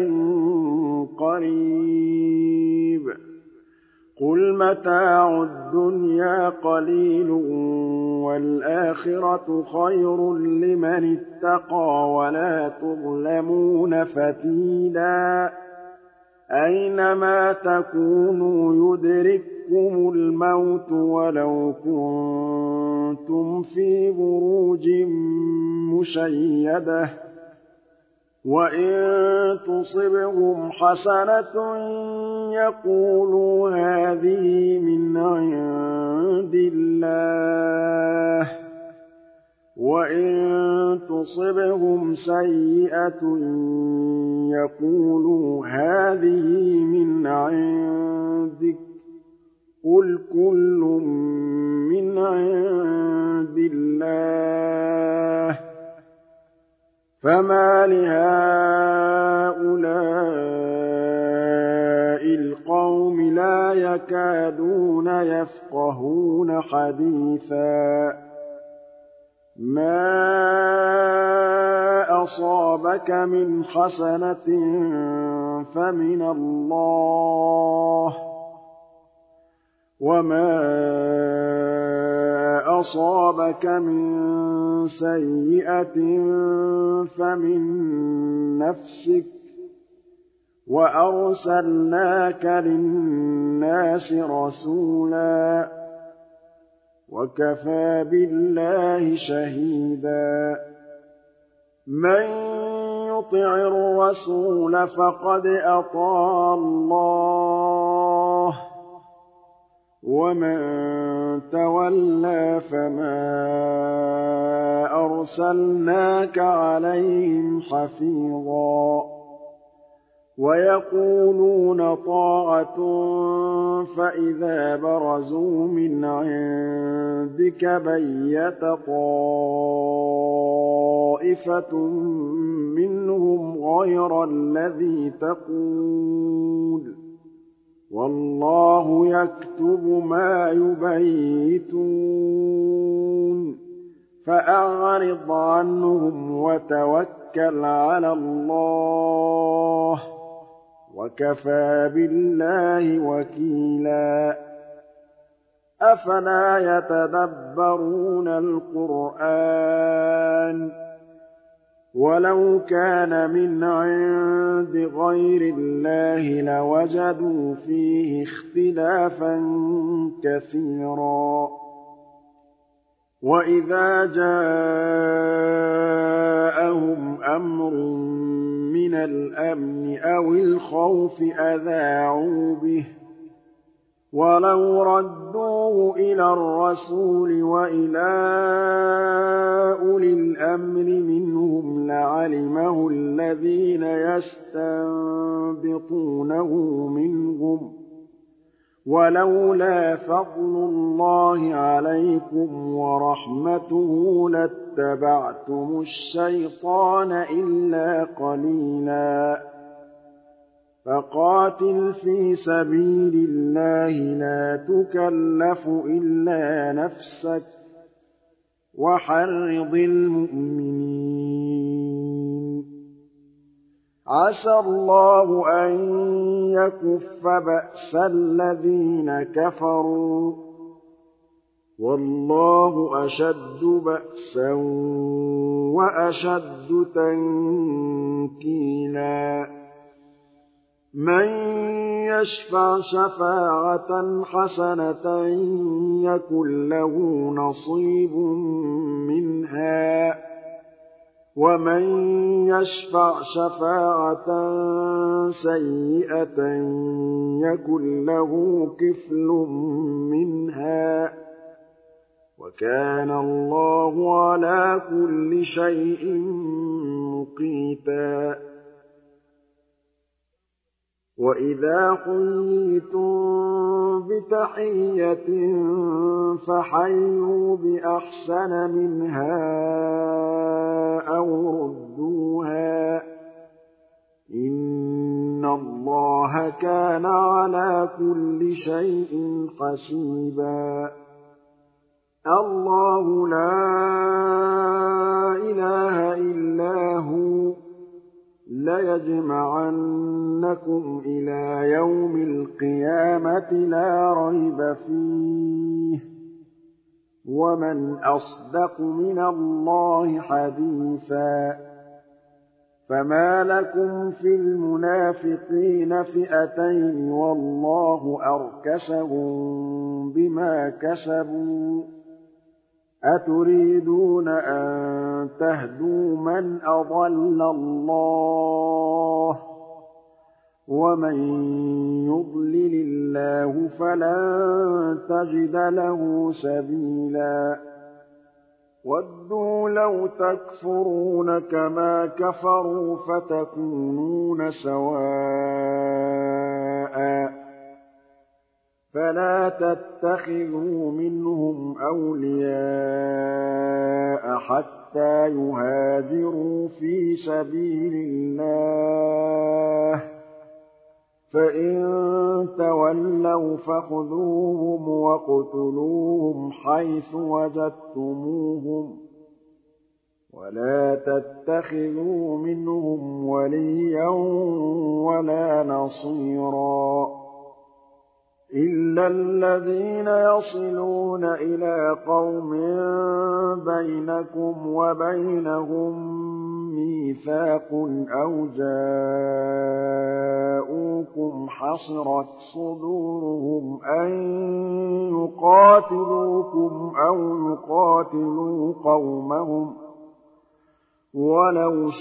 قَرِيبٍ قُلْ مَتَاعُ الدُّنْيَا قَلِيلٌ وَالْآخِرَةُ خَيْرٌ لِّمَنِ اتَّقَىٰ وَلَا تُظْلَمُونَ فَتِيلًا أَيْنَمَا تَكُونُوا يُدْرِككُّمُ الْمَوْتُ وَلَوْ كُنتُمْ فِي بُرُوجٍ مُّشَيَّدَةٍ وَإِن تُصِبْهُمْ حَسَنَةٌ يَقُولُوا هَٰذِهِ مِنْ عِندِ اللَّهِ وَإِن تُصِبْهُمْ سَيِّئَةٌ يَقُولُوا هَٰذِهِ مِنْ عِندِكَ قُلْ كُلٌّ مِّنْ عِندِ اللَّهِ فَمَالِ هَٰؤُلَاءِ الْقَوْمِ لَا يَكَادُونَ يَفْقَهُونَ حَدِيثًا مَا أَصَابَكَ مِنْ حَسَنَةٍ فَمِنَ اللَّهِ وَمَا أَصَابَكَ مِن سَيِّئَةٍ فَمِن نَّفْسِكَ وَأَرْسَلْنَاكَ لِلنَّاسِ رَسُولًا وَكَفَىٰ بِاللَّهِ شَهِيدًا مَّن يُطِعِ الرَّسُولَ فَقَدْ أَطَاعَ اللَّهَ وَمَن تَوَلَّىٰ فَمَا أَرْسَلْنَاكَ عَلَيْهِمْ حَفِيظًا وَيَقُولُونَ طَاعَةٌ فَإِذَا بَرَزُوا مِنْ عِندِكَ بَيَّتَ طَائِفَةٌ مِّنْهُمْ غَيْرَ الَّذِي تَقُولُ وَاللَّهُ يَكْتُبُ مَا يُبَيِّتُونَ فَأَعْرِضْ عَنْهُمْ وَتَوَكَّلْ عَلَى اللَّهِ وَكَفَىٰ بِاللَّهِ وَكِيلًا أَفَلَا يَتَدَبَّرُونَ الْقُرْآنَ وَلَوْ كَانَ مِنْ عِندِ غَيْرِ اللَّهِ لَوَجَدُوا فِيهِ اخْتِلَافًا كَثِيرًا وَإِذَا جَاءَهُمْ أَمْرٌ مِّنَ الْأَمْنِ أَوِ الْخَوْفِ أَذَاعُوا بِهِ وَلَوْ رَدُّوهُ إِلَى الرَّسُولِ وَإِلَىٰ أُولِي الْأَمْرِ مِنْهُمْ لَعَلِمَهُ الَّذِينَ يَسْتَنبِطُونَهُ مِنْهُمْ وَلَوْلَا فَضْلُ اللَّهِ عَلَيْكُمْ وَرَحْمَتُهُ لَاتَّبَعْتُمُ الشَّيْطَانَ إِلَّا قَلِيلًا فَقَاتِلْ فِي سَبِيلِ اللَّهِ لَا تُكَلَّفُ إِلَّا نَفْسَكَ وَحَرِّضِ الْمُؤْمِنِينَ عَسَى اللَّهُ أَن يَكُفَّ بَأْسَ الَّذِينَ كَفَرُوا وَاللَّهُ أَشَدُّ بَأْسًا وَأَشَدُّ تَنكِيلًا مَّن يَشْفَعْ شَفَاعَةً حَسَنَةً يَكُن لَّهُ نَصِيبٌ مِّنْهَا ومن يشفع شفاعة سيئة يكن له كفل منها وكان الله على كل شيء مقيتا وإذا حييتم بتحية فحيوا بأحسن منها أو ردوها إن الله كان على كل شيء حسيبا الله لا إله إلا هو ليجمعنكم إلى يوم القيامة لا ريب فيه ومن أصدق من الله حديثا فما لكم في المنافقين فئتين والله أركسهم بما كسبوا أتريدون أن تهدوا من أضل الله ومن يضلل الله فلن تجد له سبيلا ودوا لو تكفرون كما كفروا فتكونون سواء فلا تتخذوا منهم أولياء حتى يهاجروا في سبيل الله فإن تولوا فخذوهم واقتلوهم حيث وجدتموهم ولا تتخذوا منهم وليا ولا نصيرا إلا الذين يصلون إلى قوم بينكم وبينهم ميثاق أو جاءوكم حصرت صدورهم أن يقاتلوكم أو يقاتلوا قومهم ولو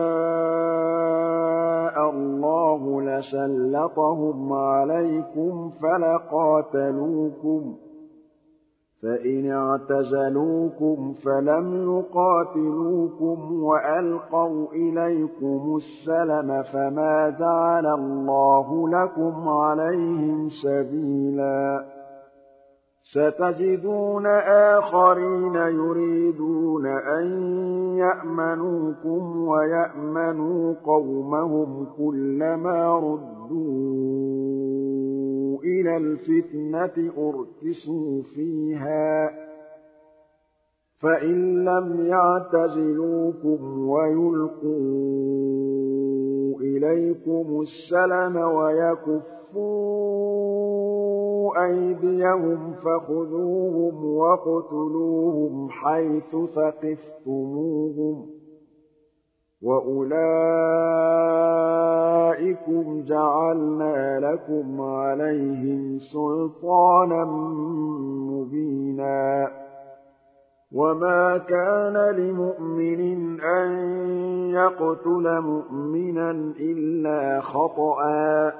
شاء الله لسلطهم عليكم فلقاتلوكم فإن اعتزلوكم فلم يقاتلوكم وألقوا إليكم السلم فما جعل الله لكم عليهم سبيلا ستجدون آخرين يريدون أن يأمنوكم ويأمنوا قومهم كلما ردوا إلى الفتنة أركسوا فيها فإن لم يعتزلوكم ويلقوا إليكم السلم ويكفوا أيديهم فخذوهم واقتلوهم حيث ثقفتموهم وأولئكم جعلنا لكم عليهم سلطانا مبينا وما كان لمؤمن أن يقتل مؤمنا إلا خطأ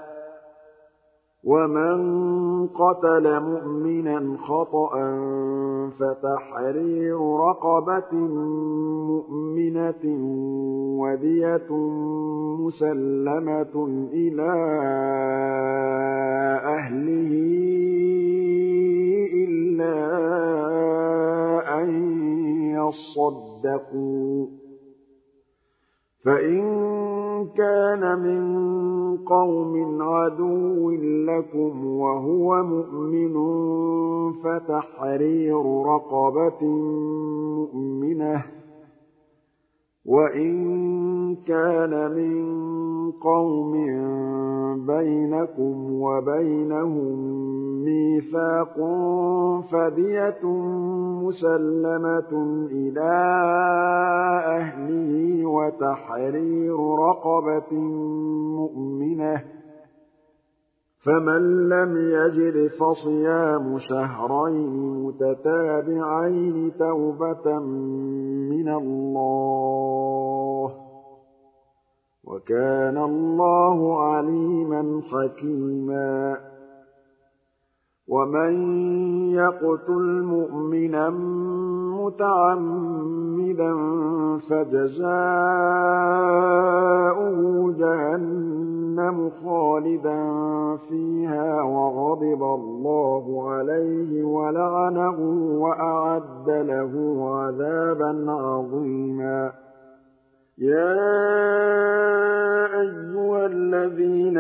ومن قتل مؤمنا خطأ فتحرير رقبة مؤمنة ودية مسلمة إلى أهله إلا أن يصدقوا فإن كان من قوم عدو لكم وهو مؤمن فتحرير رقبة مؤمنة وإن كان من قوم بينكم وبينهم ميثاق فدية مسلمة إلى أهله وتحرير رقبة مؤمنة فمن لم يجد فصيام شهرين متتابعين توبة من الله وكان الله عليما حكيما ومن يقتل مؤمنا متعمدا فجزاؤه جهنم خالدا فيها وغضب الله عليه ولعنه وأعد له عذابا عظيما يا أيها الذين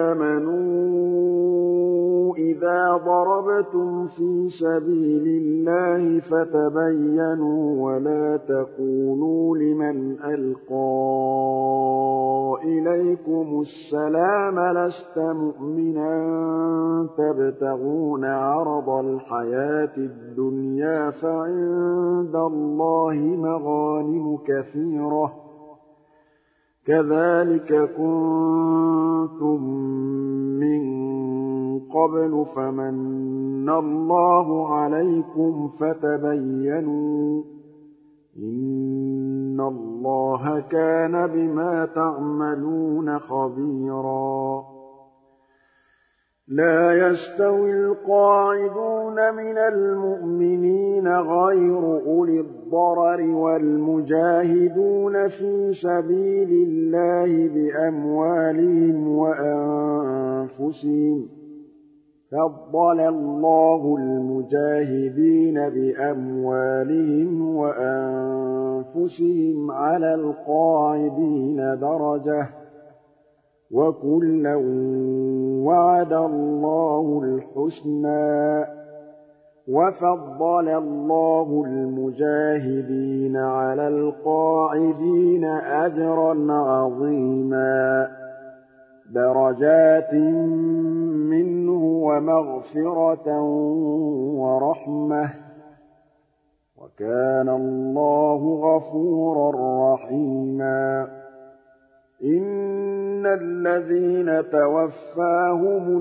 آمنوا إذا ضربتم في سبيل الله فتبينوا ولا تقولوا لمن ألقى إليكم السلام لست مؤمنا تبتغون عرض الحياة الدنيا فعند الله مغانم كثيرة كذلك كنتم من قبل فمن الله عليكم فتبينوا إن الله كان بما تعملون خبيرا لا يستوي القاعدون من المؤمنين غير أولي الضرر والمجاهدون في سبيل الله بأموالهم وأنفسهم فضل الله المجاهدين بأموالهم وأنفسهم على القاعدين درجة وكلا وعد الله الحسنى وفضل الله المجاهدين على القاعدين أجرا عظيما درجات منه ومغفرة ورحمة وكان الله غفورا رحيما إن الذين توفاهم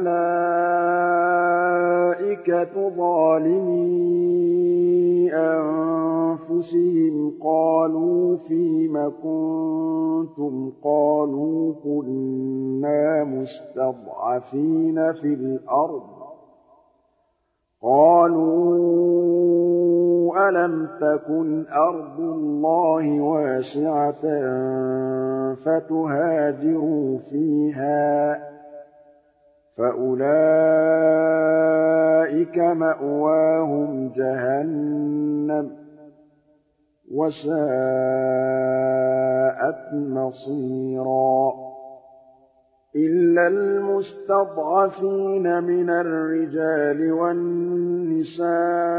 الملائكة ظالمي أنفسهم قالوا فيم كنتم قالوا كنا مستضعفين في الأرض قالوا ألم تكن أرض الله واسعة فتهاجروا فيها فأولئك مأواهم جهنم وساءت مصيرا إلا المستضعفين من الرجال والنساء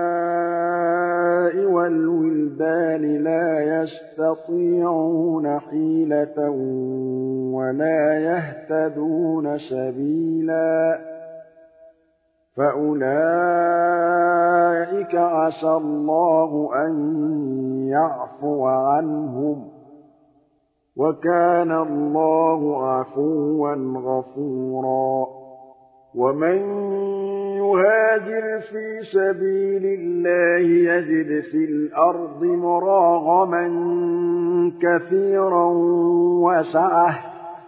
والولدان لا يستطيعون حيلة ولا يهتدون سبيلا فأولئك عسى الله أن يعفو عنهم وكان الله عفوا غفورا ومن يهاجر في سبيل الله يجد في الأرض مراغما كثيرا وسعة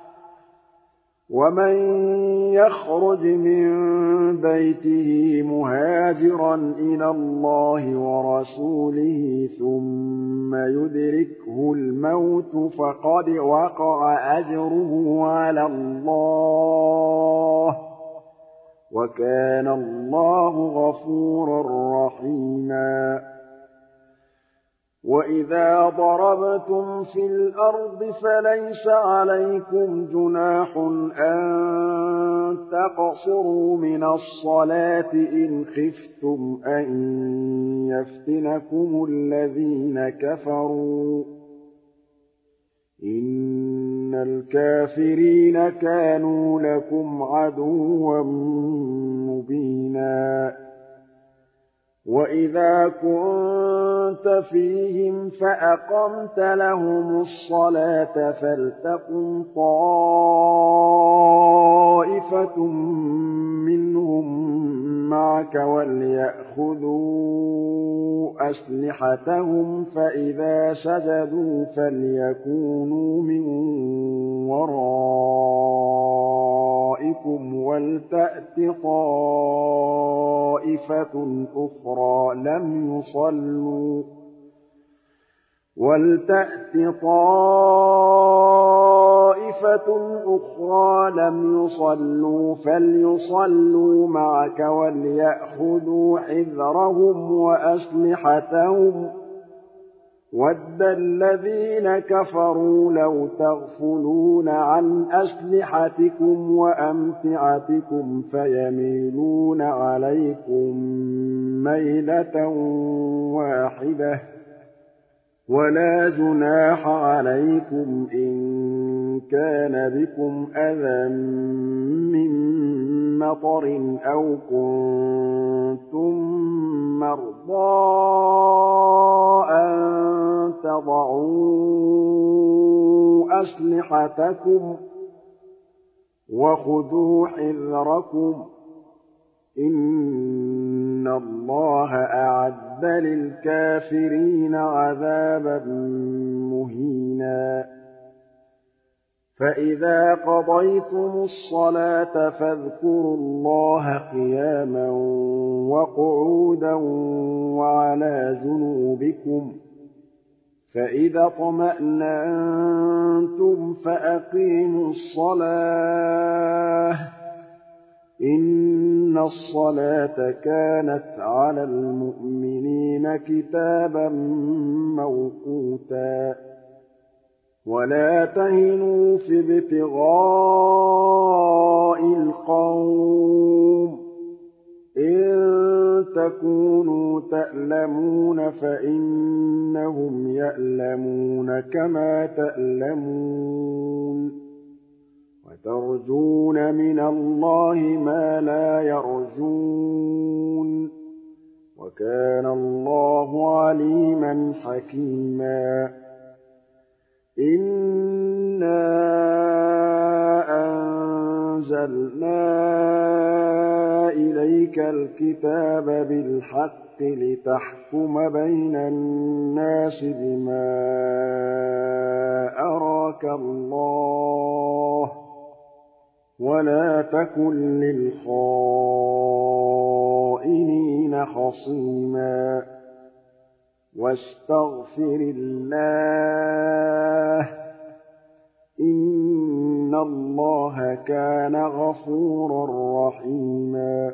ومن يخرج من بيته مهاجرا إلى الله ورسوله ثم يدركه الموت فقد وقع أجره على الله وكان الله غفورا رحيما وإذا ضربتم في الأرض فليس عليكم جناح أن تقصروا من الصلاة إن خفتم أن يفتنكم الذين كفروا إن الكافرين كانوا لكم عدوا مبينا وإذا كنت فيهم فأقمت لهم الصلاة فلتقم طائفة طَائِفَةٌ مِّنْهُم مَّعَكَ وَلْيَأْخُذُوا أَسْلِحَتَهُمْ فَإِذَا سَجَدُوا فَلْيَكُونُوا مِن وَرَائِكُمْ وَلْتَأْتِ طَائِفَةٌ أُخْرَىٰ لَمْ يُصَلُّوا وَلْتَأْتِ طَائِفَةٌ أُخْرَىٰ لَمْ يُصَلُّوا فَلْيُصَلُّوا مَعَكَ وَلْيَأْخُذُوا حِذْرَهُمْ وَأَسْلِحَتَهُمْ ۗ وَدَّ الَّذِينَ كَفَرُوا لَوْ تَغْفُلُونَ عَنْ أَسْلِحَتِكُمْ وَأَمْتِعَتِكُمْ فَيَمِيلُونَ عَلَيْكُم مَّيْلَةً وَاحِدَةً ۚ وَلَا جُنَاحَ عَلَيْكُمْ إِن كَانَ بِكُمْ أَذًى مِّن مَّطَرٍ أَوْ كُنتُم مَّرْضَىٰ أَن تَضَعُوا أَسْلِحَتَكُمْ ۖ وَخُذُوا حِذْرَكُمْ ۗ إِنَّ اللَّهَ أَعَدَّ لِلْكَافِرِينَ عَذَابًا مُّهِينًا فَإِذَا قَضَيْتُمُ الصَّلَاةَ فَاذْكُرُوا اللَّهَ قِيَامًا وَقُعُودًا وَعَلَىٰ جُنُوبِكُمْ ۚ فَإِذَا اطْمَأْنَنتُمْ فَأَقِيمُوا الصَّلَاةَ ۚ إِنَّ الصَّلَاةَ كَانَتْ عَلَى الْمُؤْمِنِينَ كِتَابًا مَّوْقُوتًا وَلَا تَهِنُوا فِي ابْتِغَاءِ الْقَوْمِ ۖ إِن تَكُونُوا تَأْلَمُونَ فَإِنَّهُمْ يَأْلَمُونَ كَمَا تَأْلَمُونَ وَتَرْجُونَ مِنَ اللَّهِ مَا لَا يَرْجُونَ وَكَانَ اللَّهُ عَلِيمًا حَكِيمًا إِنَّا أَنزَلْنَا إِلَيْكَ الْكِتَابَ بِالْحَقِّ لِتَحْكُمَ بَيْنَ النَّاسِ بِمَا أَرَاكَ اللَّهُ ۚ وَلَا تَكُن لِّلْخَائِنِينَ خَصِيمًا وَاسْتَغْفِرِ اللَّهَ ۖ إِنَّ اللَّهَ كَانَ غَفُورًا رَّحِيمًا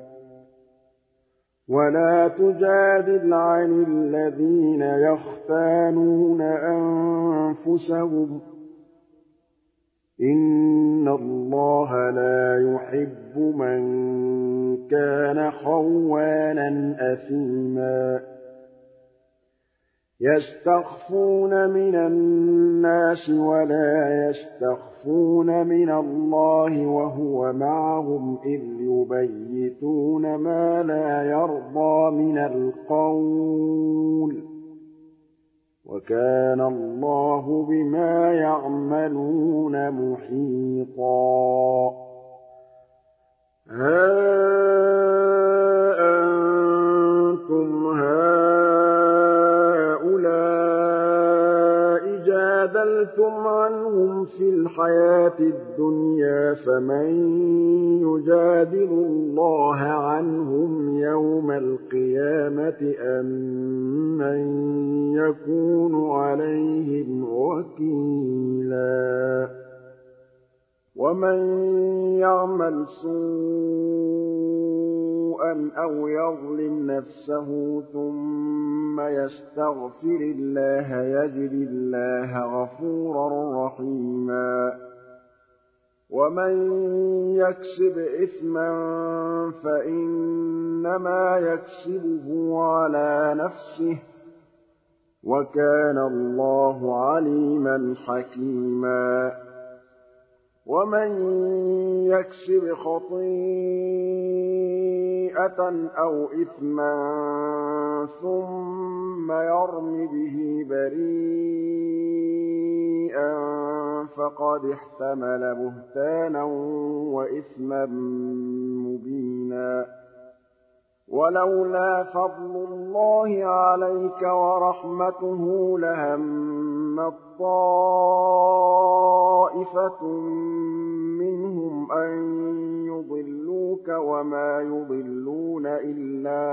وَلَا تُجَادِلْ عَنِ الَّذِينَ يَخْتَانُونَ أَنفُسَهُمْ ۚ إِنَّ اللَّهَ لَا يُحِبُّ مَن كَانَ خَوَّانًا أَثِيمًا يَسْتَخْفُونَ مِنَ النَّاسِ وَلَا يَسْتَخْفُونَ مِنَ اللَّهِ وَهُوَ مَعَهُمْ إِذْ يُبَيِّتُونَ مَا لَا يَرْضَىٰ مِنَ الْقَوْلِ ۚ وَكَانَ اللَّهُ بِمَا يَعْمَلُونَ مُحِيطًا هَا أَنتُمْ هَٰؤُلَاءِ جَادَلْتُمْ عَنْهُمْ فِي الْحَيَاةِ الدُّنْيَا فَمَن يُجَادِلُ اللَّهَ عَنْهُمْ يَوْمَ الْقِيَامَةِ أَم مَّن يَكُونُ عَلَيْهِمْ وَكِيلًا وَمَن يَعْمَلْ سُوءًا أَوْ يَظْلِمْ نَفْسَهُ ثُمَّ يَسْتَغْفِرِ اللَّهَ يَجِدِ اللَّهَ غَفُورًا رَّحِيمًا وَمَن يَكْسِبْ إِثْمًا فَإِنَّمَا يَكْسِبُهُ عَلَىٰ نَفْسِهِ ۚ وَكَانَ اللَّهُ عَلِيمًا حَكِيمًا وَمَن يَكْسِبْ خَطِيئَةً خطيئة أو إثما ثم يرم به بريئا فقد احتمل بهتانا وإثما مبينا ولولا فضل الله عليك ورحمته لهم طائفة منهم أن يضلوك وما يضلون إلا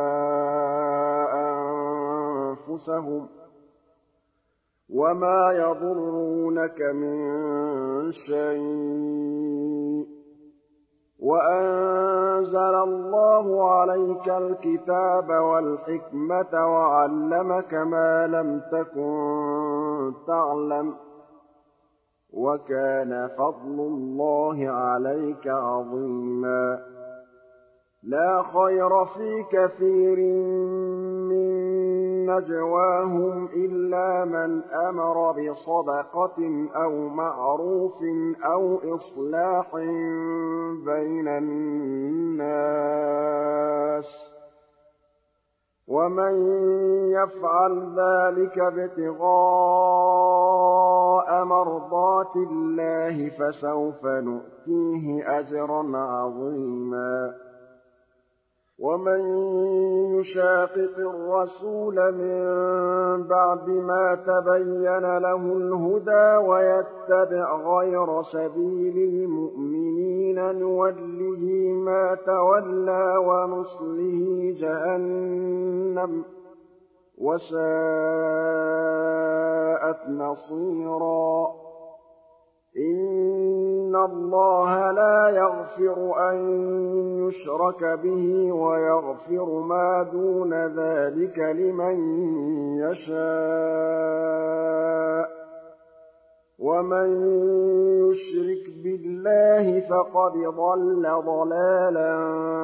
أنفسهم وما يضرونك من شيء وأنزل الله عليك الكتاب والحكمة وعلمك ما لم تكن تعلم وكان فضل الله عليك عظيما لا خير في كثير من نجواهم إلا من أمر بصدقة أو معروف أو إصلاح بين الناس ومن يفعل ذلك ابتغاء مرضات الله فسوف نؤتيه أجرا عظيما ومن يشاقق الرسول من بعد ما تبين له الهدى ويتبع غير سبيل المؤمنين نوله ما تولى ونصله جهنم وساءت مصيرا إن الله لا يغفر أن يشرك به ويغفر ما دون ذلك لمن يشاء ومن يشرك بالله فقد ضل ضلالا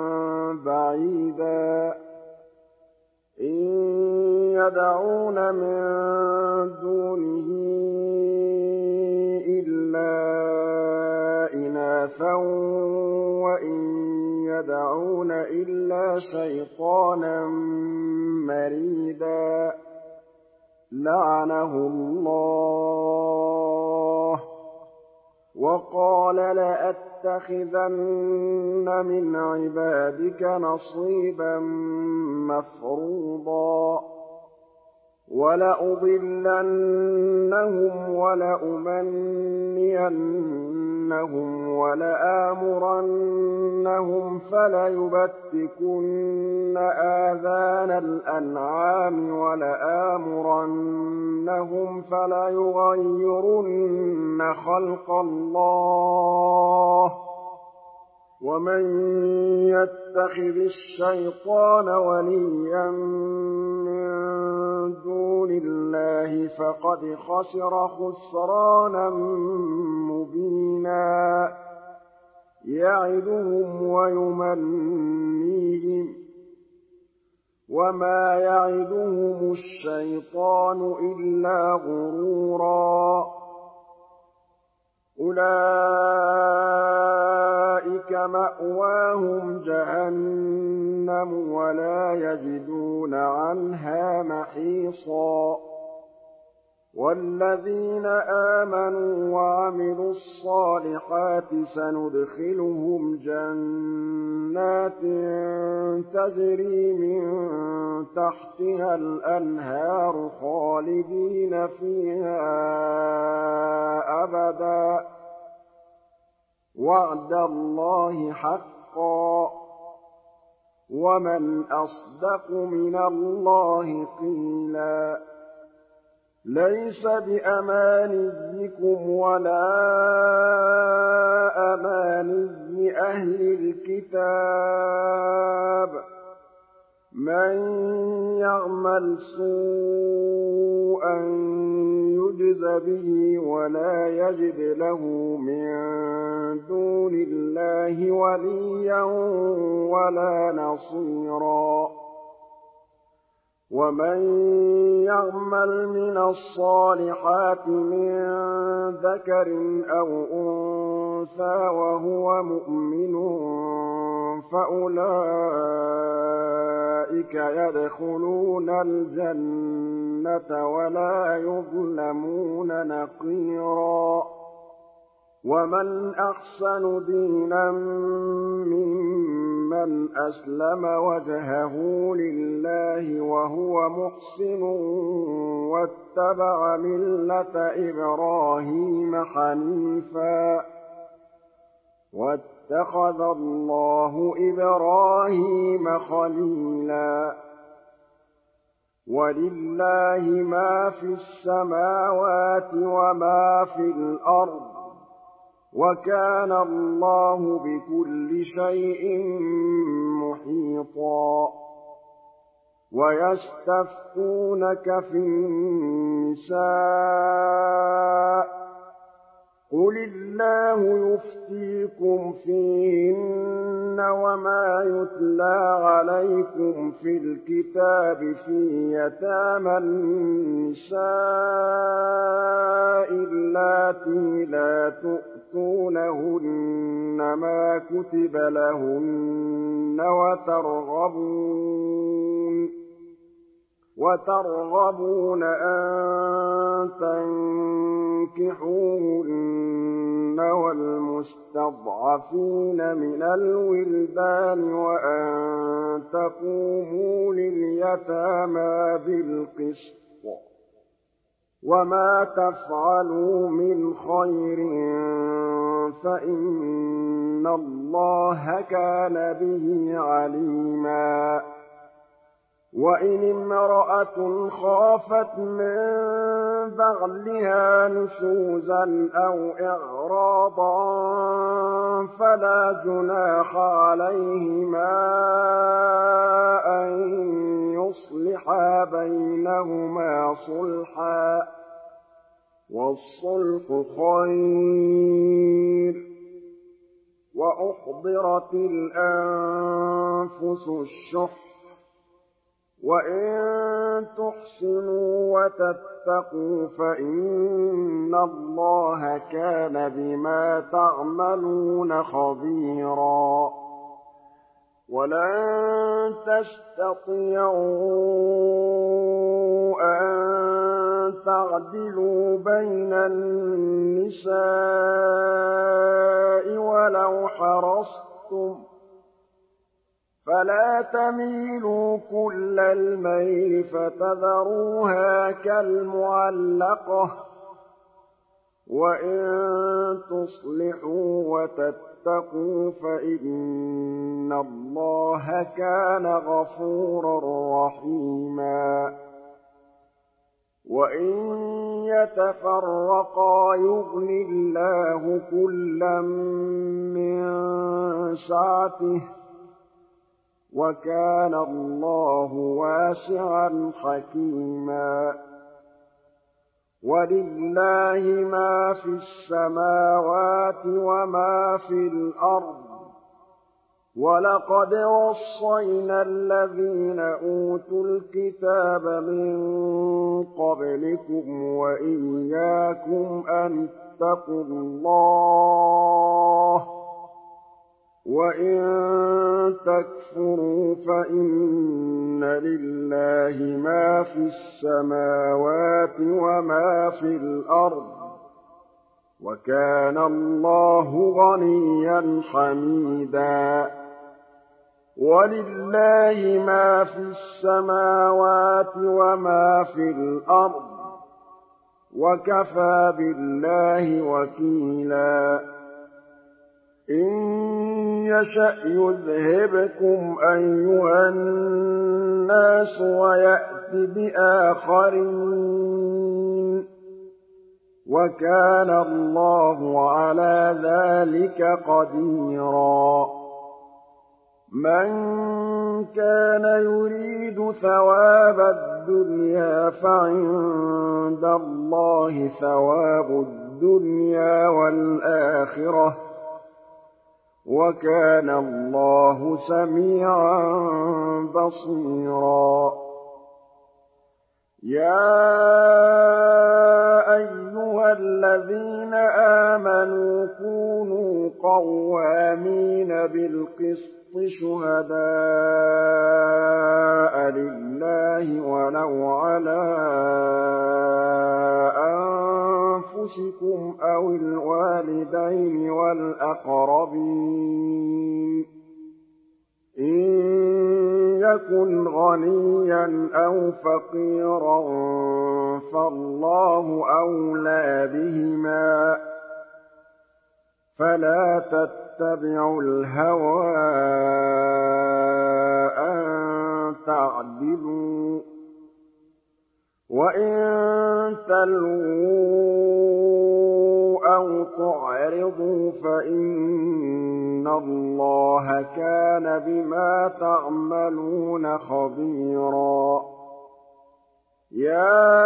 بعيدا إن يدعون من دونه إلا إناثا وإن يدعون إلا شيطانا مريدا لعنه الله وقال لأتخذن من عبادك نصيبا مفروضا ولأضلنهم ولأمنينهم ولآمرنهم فليبتكن آذان الأنعام ولآمرنهم فليغيرن خلق الله ومن يتخذ الشيطان وليا من دون الله فقد خسر خسرانا مبينا يعدهم ويمنيهم وما يعدهم الشيطان إلا غرورا أولئك مأواهم جهنم ولا يجدون عنها محيصا والذين آمنوا وعملوا الصالحات سندخلهم جنات تجري من تحتها الأنهار خالدين فيها أبدا وعد الله حقا ومن أصدق من الله قيلا ليس بأمانيكم ولا أماني أهل الكتاب من يعمل سوءا يجز به ولا يجد له من دون الله وليا ولا نصيرا ومن يعمل من الصالحات من ذكر أو أنثى وهو مؤمن فَأُولَٰئِكَ يَدْخُلُونَ الْجَنَّةَ وَلَا يُظْلَمُونَ نَقِيرًا وَمَنْ أَحْسَنُ دِينًا مِّمَّنْ أَسْلَمَ وَجْهَهُ لِلَّهِ وَهُوَ مُحْسِنٌ وَاتَّبَعَ مِلَّةَ إِبْرَاهِيمَ حَنِيفًا ۗ وَاتَّخَذَ اللَّهُ إِبْرَاهِيمَ خَلِيلًا. وَلِلَّهِ مَا فِي السَّمَاوَاتِ وَمَا في الْأَرْضِ ۚ وَكَانَ اللَّهُ بِكُلِّ شَيْءٍ مُّحِيطًا. وَيَسْتَفْتُونَكَ فِي النِّسَاءِ ۖ قُلِ اللَّهُ يُفْتِيكُمْ فِيهِنَّ وَمَا يُتْلَىٰ عَلَيْكُمْ فِي الْكِتَابِ فِي يَتَامَى النِّسَاءِ اللَّاتِي لَا تُؤْتُونَهُنَّ مَا كُتِبَ لَهُنَّ وَتَرْغَبُونَ وَتَرْغَبُونَ أَن تَنكِحُوهُنَّ وَالْمُسْتَضْعَفِينَ مِنَ الْوِلْدَانِ وَأَن تَقُومُوا لِلْيَتَامَىٰ بِالْقِسْطِ ۚ وَمَا تَفْعَلُوا مِنْ خَيْرٍ فَإِنَّ اللَّهَ كَانَ بِهِ عَلِيمًا. وَإِنِ امْرَأَةٌ خَافَتْ مِن بَعْلِهَا نُشُوزًا أَوْ إِعْرَاضًا فَلَا جُنَاحَ عَلَيْهِمَا أَن يُصْلِحَا بَيْنَهُمَا صُلْحًا ۚ وَالصُّلْحُ خَيْرٌ ۗ وَأُحْضِرَتِ الْأَنفُسُ الشُّحَّ ۚ وَإِن تُحْسِنُوا وَتَتَّقُوا فَإِنَّ اللَّهَ كَانَ بِمَا تَعْمَلُونَ خَبِيرًا. وَلَن تَسْتَطِيعُوا أَن تَعْدِلُوا بَيْنَ النِّسَاءِ وَلَوْ حَرَصْتُمْ ۖ فَلَا تَمِيلُوا كُلَّ الْمَيْلِ فَتَذَرُوهَا كَالْمُعَلَّقَةِ ۚ وَإِن تُصْلِحُوا وَتَتَّقُوا فَإِنَّ اللَّهَ كَانَ غَفُورًا رَّحِيمًا. وَإِن يَتَفَرَّقَا يُغْنِ اللَّهُ كُلًّا مِّن سَعَتِهِ ۚ وَكَانَ اللَّهُ وَاسِعًا حَكِيمًا. وَلِلَّهِ مَا فِي السَّمَاوَاتِ وَمَا فِي الْأَرْضِ ۗ وَلَقَدْ وَصَّيْنَا الَّذِينَ أُوتُوا الْكِتَابَ مِن قَبْلِكُمْ وَإِيَّاكُمْ أَنِ اتَّقُوا اللَّهَ ۚ وَإِن تَكْفُرُوا فَإِنَّ لِلَّهِ مَا فِي السَّمَاوَاتِ وَمَا فِي الْأَرْضِ ۚ وَكَانَ اللَّهُ غَنِيًّا حَمِيدًا. وَلِلَّهِ مَا فِي السَّمَاوَاتِ وَمَا فِي الْأَرْضِ ۚ وَكَفَىٰ بِاللَّهِ وَكِيلًا. إِن يَشَأْ يُذْهِبْكُمْ أَيُّهَا النَّاسُ وَيَأْتِ بِآخَرِينَ ۚ وَكَانَ اللَّهُ عَلَىٰ ذَٰلِكَ قَدِيرًا. مَن كَانَ يُرِيدُ ثَوَابَ الدُّنْيَا فَعِندَ اللَّهِ ثَوَابُ الدُّنْيَا وَالْآخِرَةِ ۚ وَكَانَ اللَّهُ سَمِيعًا بَصِيرًا. يَا أَيُّهَا الَّذِينَ آمَنُوا كُونُوا قَوَّامِينَ بِالْقِسْطِ شهداء لله ولو على أنفسكم أو الوالدين والأقربين إن يكن غنيا أو فقيرا فالله أولى بهما فلا تتبعوا الهوى أن تعدلوا وإن تلووا أو تعرضوا فإن الله كان بما تعملون خبيرا يا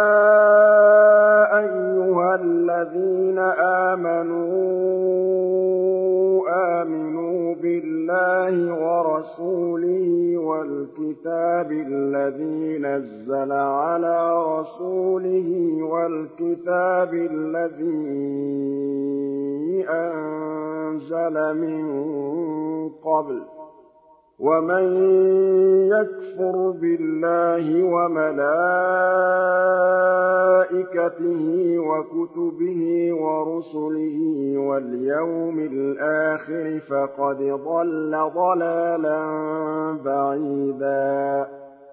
أيها الذين آمنوا آمنوا بالله ورسوله والكتاب الذي نزل على رسوله والكتاب الذي أنزل من قبل ومن يكفر بالله وملائكته وكتبه ورسله واليوم الآخر فقد ضل ضلالا بعيدا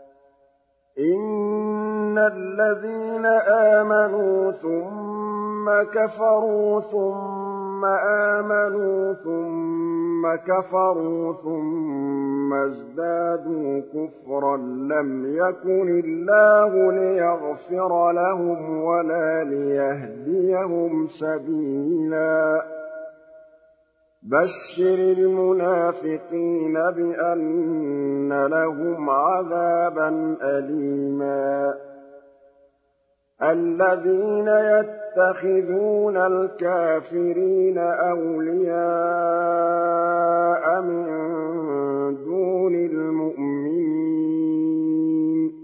إن الذين آمنوا ثم كفروا ثم آمنوا ثم كفروا ثم ازدادوا كفرا لم يكن الله ليغفر لهم ولا ليهديهم سبيلا بشر المنافقين بأن لهم عذابا أليما الذين يتخذون الكافرين أولياء من دون المؤمنين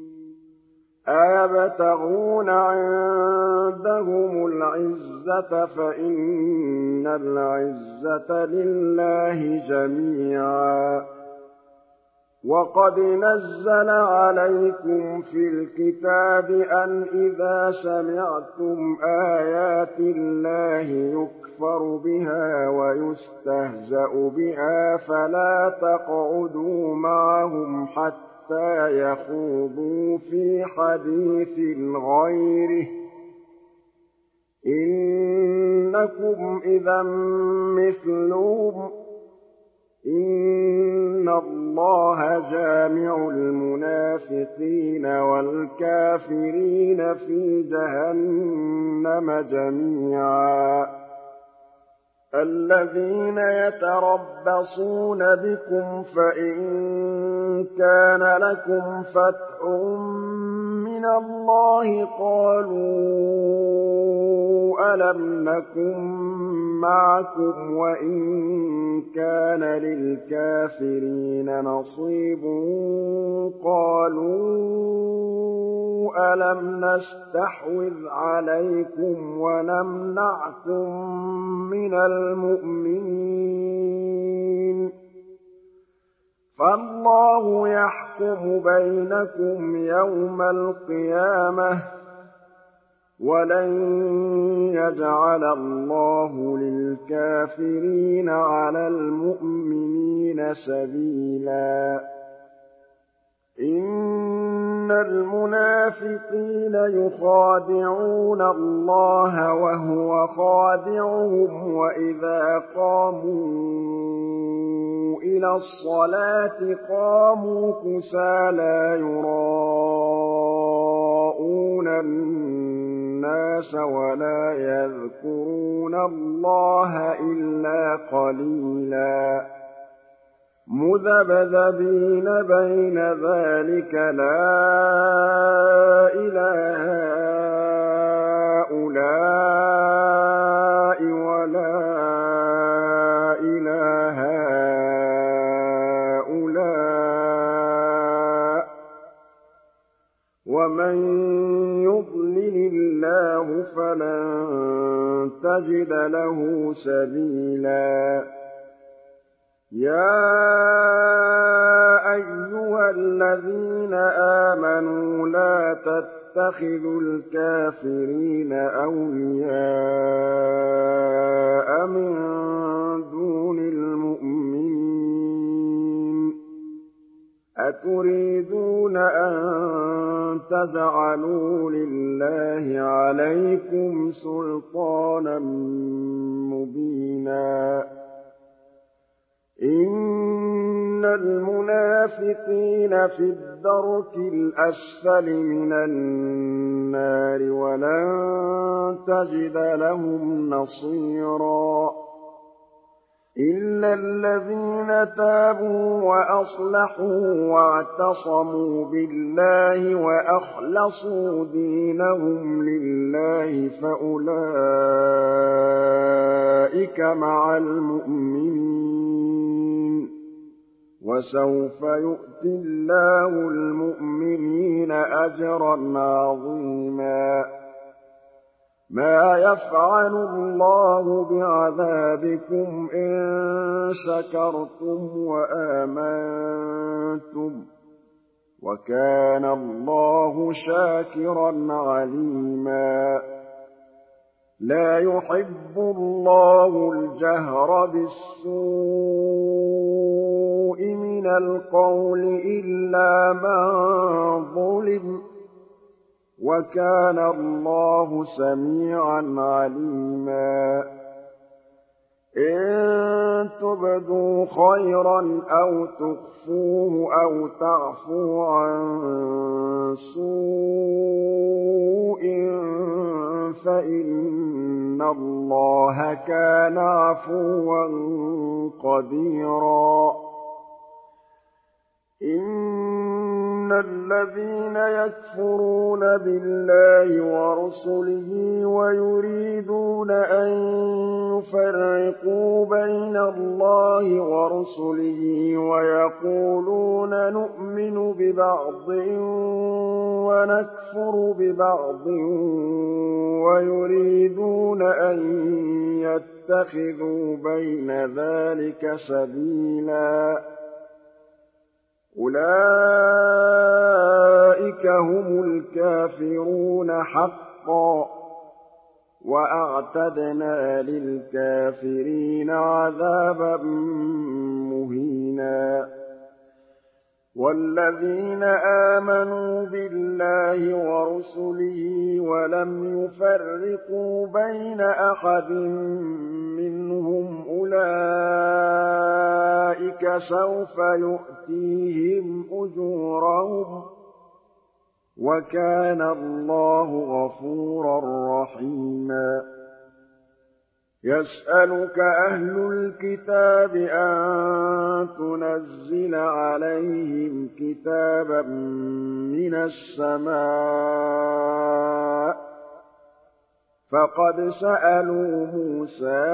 أيبتغون عندهم العزة فإن العزة لله جميعا وقد نزل عليكم في الكتاب أن إذا سمعتم آيات الله يكفر بها ويستهزأ بها فلا تقعدوا معهم حتى يخوضوا في حديث غيره إنكم إذا مثلهم إن الله جامع المنافقين والكافرين في جهنم جميعا الذين يتربصون بكم فإن كان لكم فتح من الله قالوا ألم نكن معكم وإن كان للكافرين نصيب قالوا ألم نستحوذ عليكم ونمنعكم من المؤمنين فالله يحكم بينكم يوم القيامة ولن يجعل الله للكافرين على المؤمنين سبيلا إن المنافقين يخادعون الله وهو خادعهم وإذا قاموا إلى الصلاة قاموا كسالى يراءون الناس ولا يذكرون الله إلا قليلا مذبذبين بين ذلك لا إله هؤلاء ولا إله هؤلاء ومن يضلل الله فلن تجد له سبيلا يَا أَيُّهَا الَّذِينَ آمَنُوا لَا تَتَّخِذُوا الْكَافِرِينَ أَوْلِيَاءَ مِن دُونِ الْمُؤْمِنِينَ ۚ أَتُرِيدُونَ أَن تَجْعَلُوا لِلَّهِ عَلَيْكُمْ سُلْطَانًا مُّبِينًا إِنَّ الْمُنَافِقِينَ فِي الدَّرْكِ الْأَسْفَلِ مِنَ النَّارِ وَلَن تَجِدَ لَهُمْ نَصِيرًا إِلَّا الَّذِينَ تَابُوا وَأَصْلَحُوا وَاعْتَصَمُوا بِاللَّهِ وَأَخْلَصُوا دِينَهُمْ لِلَّهِ فَأُولَٰئِكَ مَعَ الْمُؤْمِنِينَ ۖ وَسَوْفَ يُؤْتِ اللَّهُ الْمُؤْمِنِينَ أَجْرًا عَظِيمًا مَا يَفْعَلُ اللَّهُ بِعَذَابِكُمْ إِن شَكَرْتُمْ وَآمَنتُمْ ۚ وَكَانَ اللَّهُ شَاكِرًا عَلِيمًا لَا يُحِبُّ اللَّهُ الْجَهْرَ بِالسُّوءِ مِنَ الْقَوْلِ إِلَّا مَن ظُلِمَ ۚ وَكَانَ اللَّهُ سَمِيعًا عَلِيمًا إِن تُبْدُوا خَيْرًا أَوْ تُخْفُوهُ أَوْ تَعْفُوا عَن سُوءٍ فَإِنَّ اللَّهَ كَانَ عَفُوًّا قَدِيرًا إِنَّ الَّذِينَ يَكْفُرُونَ بِاللَّهِ وَرُسُلِهِ وَيُرِيدُونَ أَن يُفَرِّقُوا بَيْنَ اللَّهِ وَرُسُلِهِ وَيَقُولُونَ نُؤْمِنُ بِبَعْضٍ وَنَكْفُرُ بِبَعْضٍ وَيُرِيدُونَ أَن يَتَّخِذُوا بَيْنَ ذَٰلِكَ سَبِيلًا أُولَٰئِكَ هُمُ الْكَافِرُونَ حَقًّا ۚ وَأَعْتَدْنَا لِلْكَافِرِينَ عَذَابًا مُّهِينًا وَالَّذِينَ آمَنُوا بِاللَّهِ وَرُسُلِهِ وَلَمْ يُفَرِّقُوا بَيْنَ أَحَدٍ مِّنْهُمْ أُولَٰئِكَ سَوْفَ يُؤْتِيهِمْ أُجُورَهُمْ ۗ وَكَانَ اللَّهُ غَفُورًا رَّحِيمًا يَسْأَلُكَ أَهْلُ الْكِتَابِ أَن تُنَزِّلَ عَلَيْهِمْ كِتَابًا مِّنَ السَّمَاءِ ۚ فَقَدْ سَأَلُوا مُوسَىٰ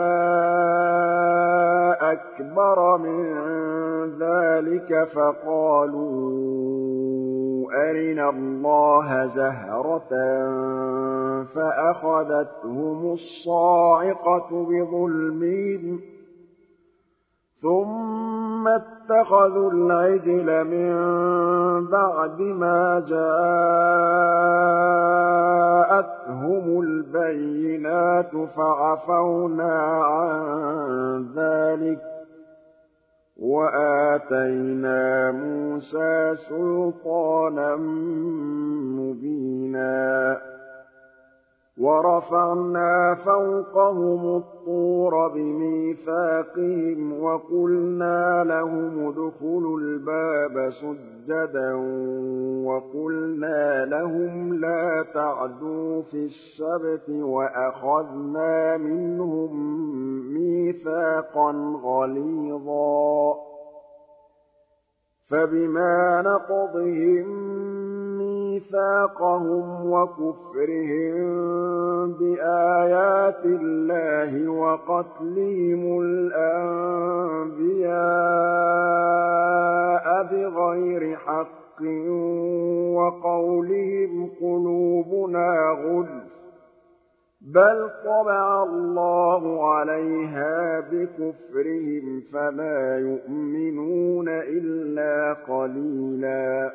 أَكْبَرَ مِن ذَٰلِكَ فَقَالُوا أَرِنَا اللَّهَ جَهْرَةً فَأَخَذَتْهُمُ الصَّاعِقَةُ بِظُلْمِهِمْ ثُمَّ اتَّخَذُوا الْعِجْلَ مِن بَعْدِ مَا جَاءَتْهُمُ الْبَيِّنَاتُ فَعَفَوْنَا عَن ذَٰلِكَ ۚ وَآتَيْنَا مُوسَىٰ سُلْطَانًا مُّبِينًا وَرَفَعْنَا فَوْقَهُمُ الطُّورَ بِمِيثَاقِهِمْ وَقُلْنَا لَهُمُ ادْخُلُوا الْبَابَ سُجَّدًا وَقُلْنَا لَهُمْ لَا تَعْدُوا فِي السَّبْتِ وَأَخَذْنَا مِنْهُم مِّيثَاقًا غَلِيظًا فَبِمَا نَقْضِهِم مِّيثَاقَهُمْ وَكُفْرِهِم بِآيَاتِ اللَّهِ وَقَتْلِهِمُ الْأَنبِيَاءَ بِغَيْرِ حَقٍّ وَقَوْلِهِمْ قُلُوبُنَا غُلْفٌ بل طبع الله عليها بكفرهم فلا يؤمنون إلا قليلا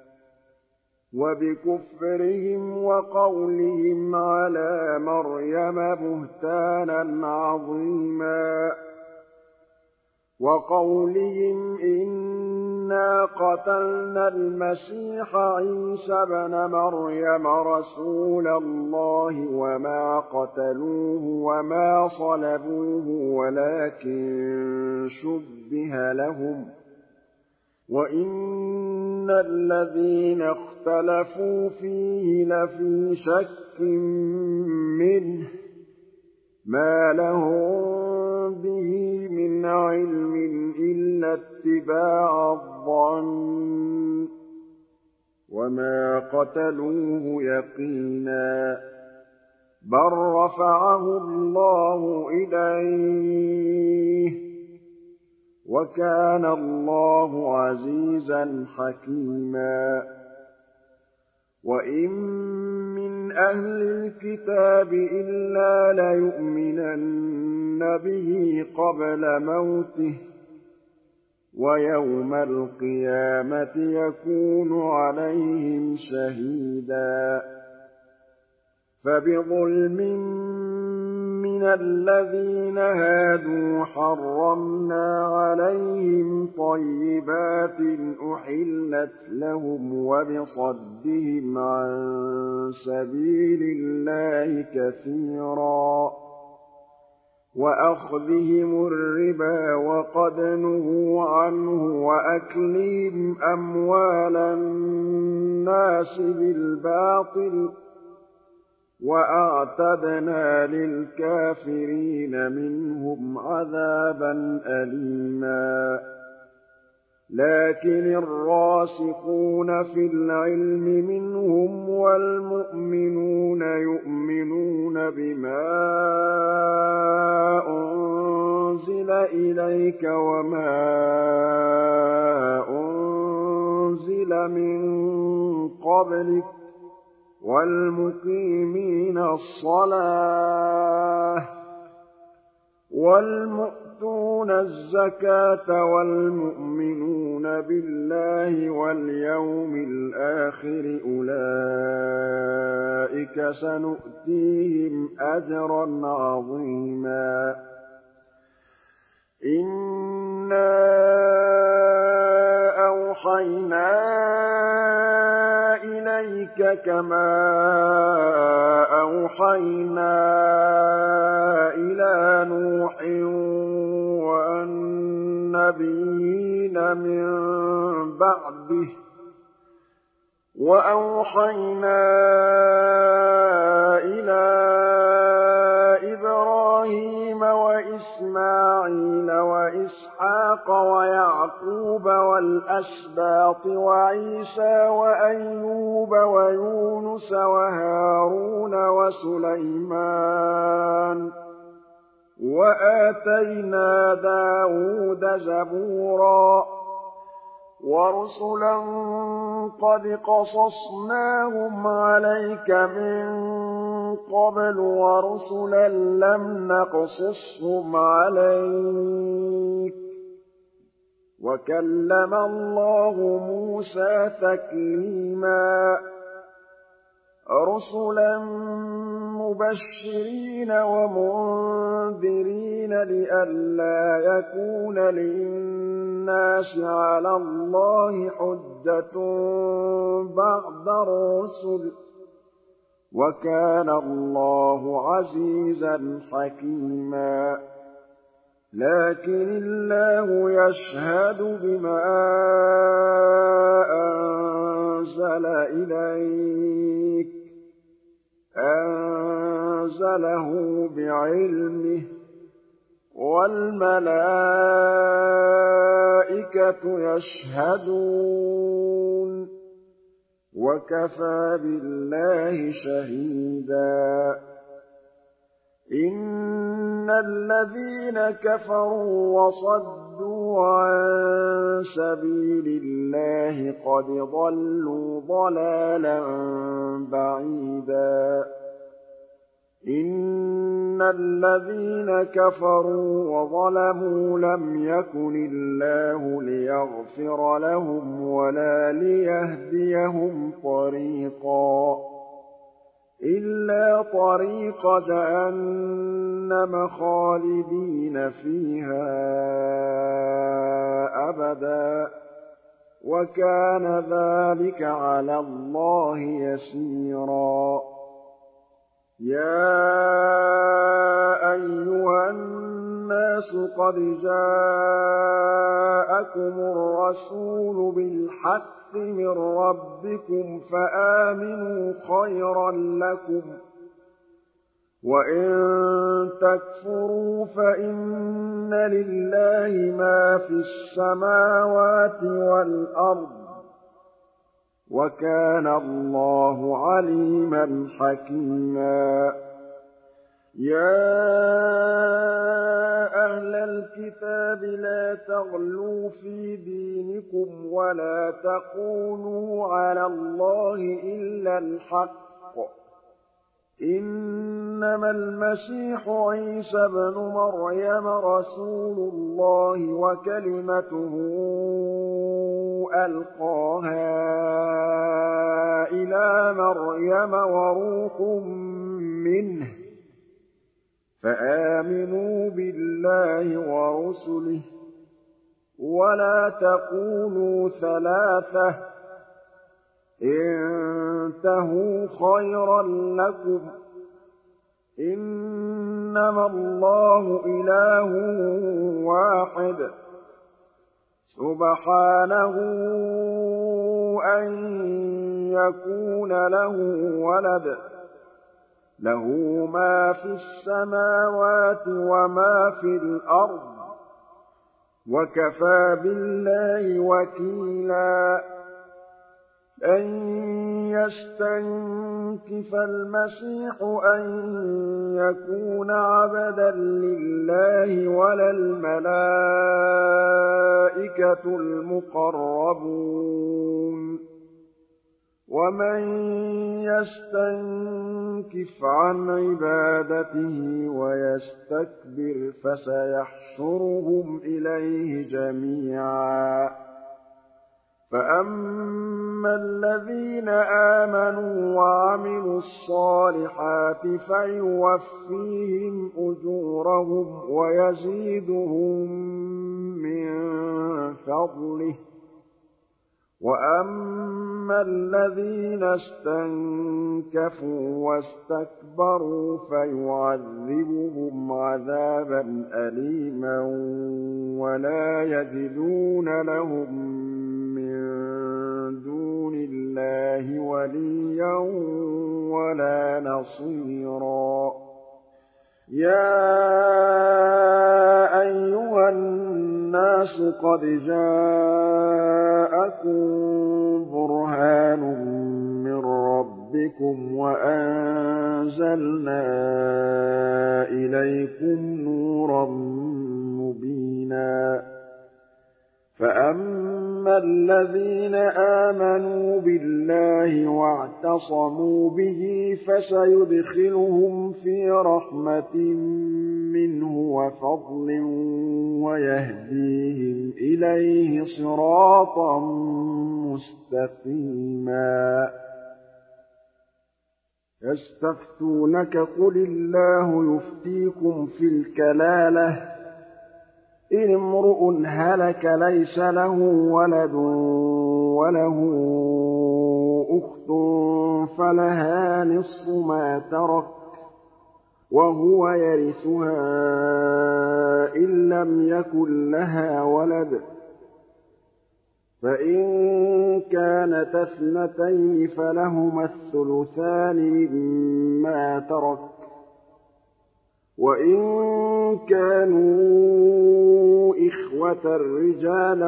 وبكفرهم وقولهم على مريم بهتانا عظيما وقولهم إنا قتلنا المسيح عيسى ابن مريم رسول الله وما قتلوه وما صلبوه ولكن شبه لهم وإن الذين اختلفوا فيه لفي شك منه ما لهم به من علم إلا اتباع الظن وما قتلوه يقينا بل رفعه الله إليه وكان الله عزيزا حكيما وإن من أهل الكتاب إلا ليؤمنن به قبل موته ويوم القيامة يكون عليهم شهيدا فبظلم من الذين هادوا حرمنا عليهم طيبات أحلت لهم وبصدهم عن سبيل الله كثيرا وأخذهم الربا وقد نهوا عنه وأكلهم أموال الناس بالباطل وأعتدنا للكافرين منهم عذابا أليما لكن الراسخون في العلم منهم والمؤمنون يؤمنون بما أنزل إليك وما أنزل من قبلك والمقيمين الصلاة والمؤتون الزكاة والمؤمنون بالله واليوم الآخر أولئك سنؤتيهم أجرا عظيما إنا أوحينا إليك كما أوحينا إلى نوح والنبيين من بعده وأوحينا إلى إبراهيم وإسماعيل وإسحاق ويعقوب والأسباط وعيسى وأيوب ويونس وهارون وسليمان وآتينا داود زبورا ورسلا قد قصصناهم عليك من قبل ورسلا لم نقصصهم عليك وكلم الله موسى تكليما رسلا مبشرين ومنذرين لئلا يكون للناس على الله حجة بعد الرسل وكان الله عزيزا حكيما لكن الله يشهد بما أنزل إليك أنزله بعلمه والملائكة يشهدون وكفى بالله شهيدا إن الذين كفروا وصدوا عن سبيل الله قد ضلوا ضلالا بعيدا إِنَّ الَّذِينَ كَفَرُوا وَظَلَمُوا لَمْ يَكُنِ اللَّهُ لِيَغْفِرَ لَهُمْ وَلَا لِيَهْدِيَهُمْ طَرِيقًا إِلَّا طَرِيقَ جَهَنَّمَ خَالِدِينَ فِيهَا أَبَدًا ۚ وَكَانَ ذَٰلِكَ عَلَى اللَّهِ يَسِيرًا. يَا أَيُّهَا النَّاسُ قَدْ جَاءَكُمُ الرَّسُولُ بِالْحَقِّ مِن رَّبِّكُمْ فَآمِنُوا خَيْرًا لَّكُمْ ۚ وَإِن تَكْفُرُوا فَإِنَّ لِلَّهِ مَا فِي السَّمَاوَاتِ وَالْأَرْضِ ۚ وَكَانَ اللَّهُ عَلِيمًا حَكِيمًا. يَا أَهْلَ الْكِتَابِ لَا تَغْلُوا فِي دِينِكُمْ وَلَا تَقُولُوا عَلَى اللَّهِ إِلَّا الْحَقَّ ۚ إِنَّمَا الْمَسِيحُ عِيسَى ابْنُ مَرْيَمَ رَسُولُ اللَّهِ وَكَلِمَتُهُ أَلْقَاهَا إِلَىٰ مَرْيَمَ وَرُوحٌ مِّنْهُ ۖ فَآمِنُوا بِاللَّهِ وَرُسُلِهِ ۖ وَلَا تَقُولُوا ثَلَاثَةٌ ۚ انتهوا خَيْرًا لَّكُمْ ۚ إِنَّمَا اللَّهُ إِلَٰهٌ وَاحِدٌ ۖ سُبْحَانَهُ أَن يَكُونَ لَهُ وَلَدٌ ۘ لَّهُ مَا فِي السَّمَاوَاتِ وَمَا فِي الْأَرْضِ ۚ وَكَفَىٰ بِاللَّهِ وَكِيلًا. لَّن يَسْتَنكِفَ الْمَسِيحُ أَن يَكُونَ عَبْدًا لِّلَّهِ وَلَا الْمَلَائِكَةُ الْمُقَرَّبُونَ ۚ وَمَن يَسْتَنكِفْ عَنْ عِبَادَتِهِ وَيَسْتَكْبِرْ فَسَيَحْشُرُهُمْ إِلَيْهِ جَمِيعًا. فَأَمَّا الَّذِينَ آمَنُوا وَعَمِلُوا الصَّالِحَاتِ فَيُوَفِّيهِمْ أُجُورَهُمْ وَيَزِيدُهُم مِّن فَضْلِهِ ۖ وَأَمَّا الَّذِينَ اسْتَنكَفُوا وَاسْتَكْبَرُوا فَيُعَذِّبُهُمْ عَذَابًا أَلِيمًا وَلَا يَجِدُونَ لَهُم مِّن دُونِ اللَّهِ وَلِيًّا وَلَا نَصِيرًا. يَا أَيُّهَا النَّاسُ قَدْ جَاءَكُم بُرْهَانٌ مِّن رَّبِّكُمْ وَأَنزَلْنَا إِلَيْكُمْ نُورًا مُّبِينًا. فَأَمَّا الَّذِينَ آمَنُوا بِاللَّهِ وَاعْتَصَمُوا بِهِ فَسَيُدْخِلُهُمْ فِي رَحْمَةٍ مِّنْهُ وَفَضْلٍ وَيَهْدِيهِمْ إِلَيْهِ صِرَاطًا مُّسْتَقِيمًا. يَسْتَفْتُونَكَ قُلِ اللَّهُ يُفْتِيكُمْ فِي الْكَلَالَةِ ۚ إِنِ امْرُؤٌ هَلَكَ لَيْسَ لَهُ وَلَدٌ وَلَهُ أُخْتٌ فَلَهَا نِصْفُ مَا تَرَكَ وَهُوَ يَرِثُهَا إِن لَّمْ يَكُن لَّهَا وَلَدٌ ۚ فَإِن كَانَتَا اثْنَتَيْنِ فَلَهُمَا الثُّلُثَانِ مِمَّا تَرَكَ ۚ وَإِن كَانُوا إِخْوَةً رِّجَالًا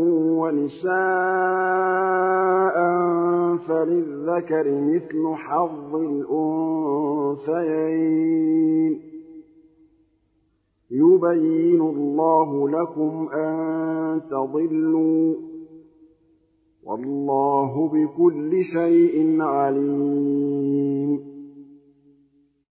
وَنِسَاءً فَلِلذَّكَرِ مِثْلُ حَظِّ الْأُنثَيَيْنِ ۗ يُبَيِّنُ اللَّهُ لَكُمْ أَن تَضِلُّوا ۗ وَاللَّهُ بِكُلِّ شَيْءٍ عَلِيمٌ.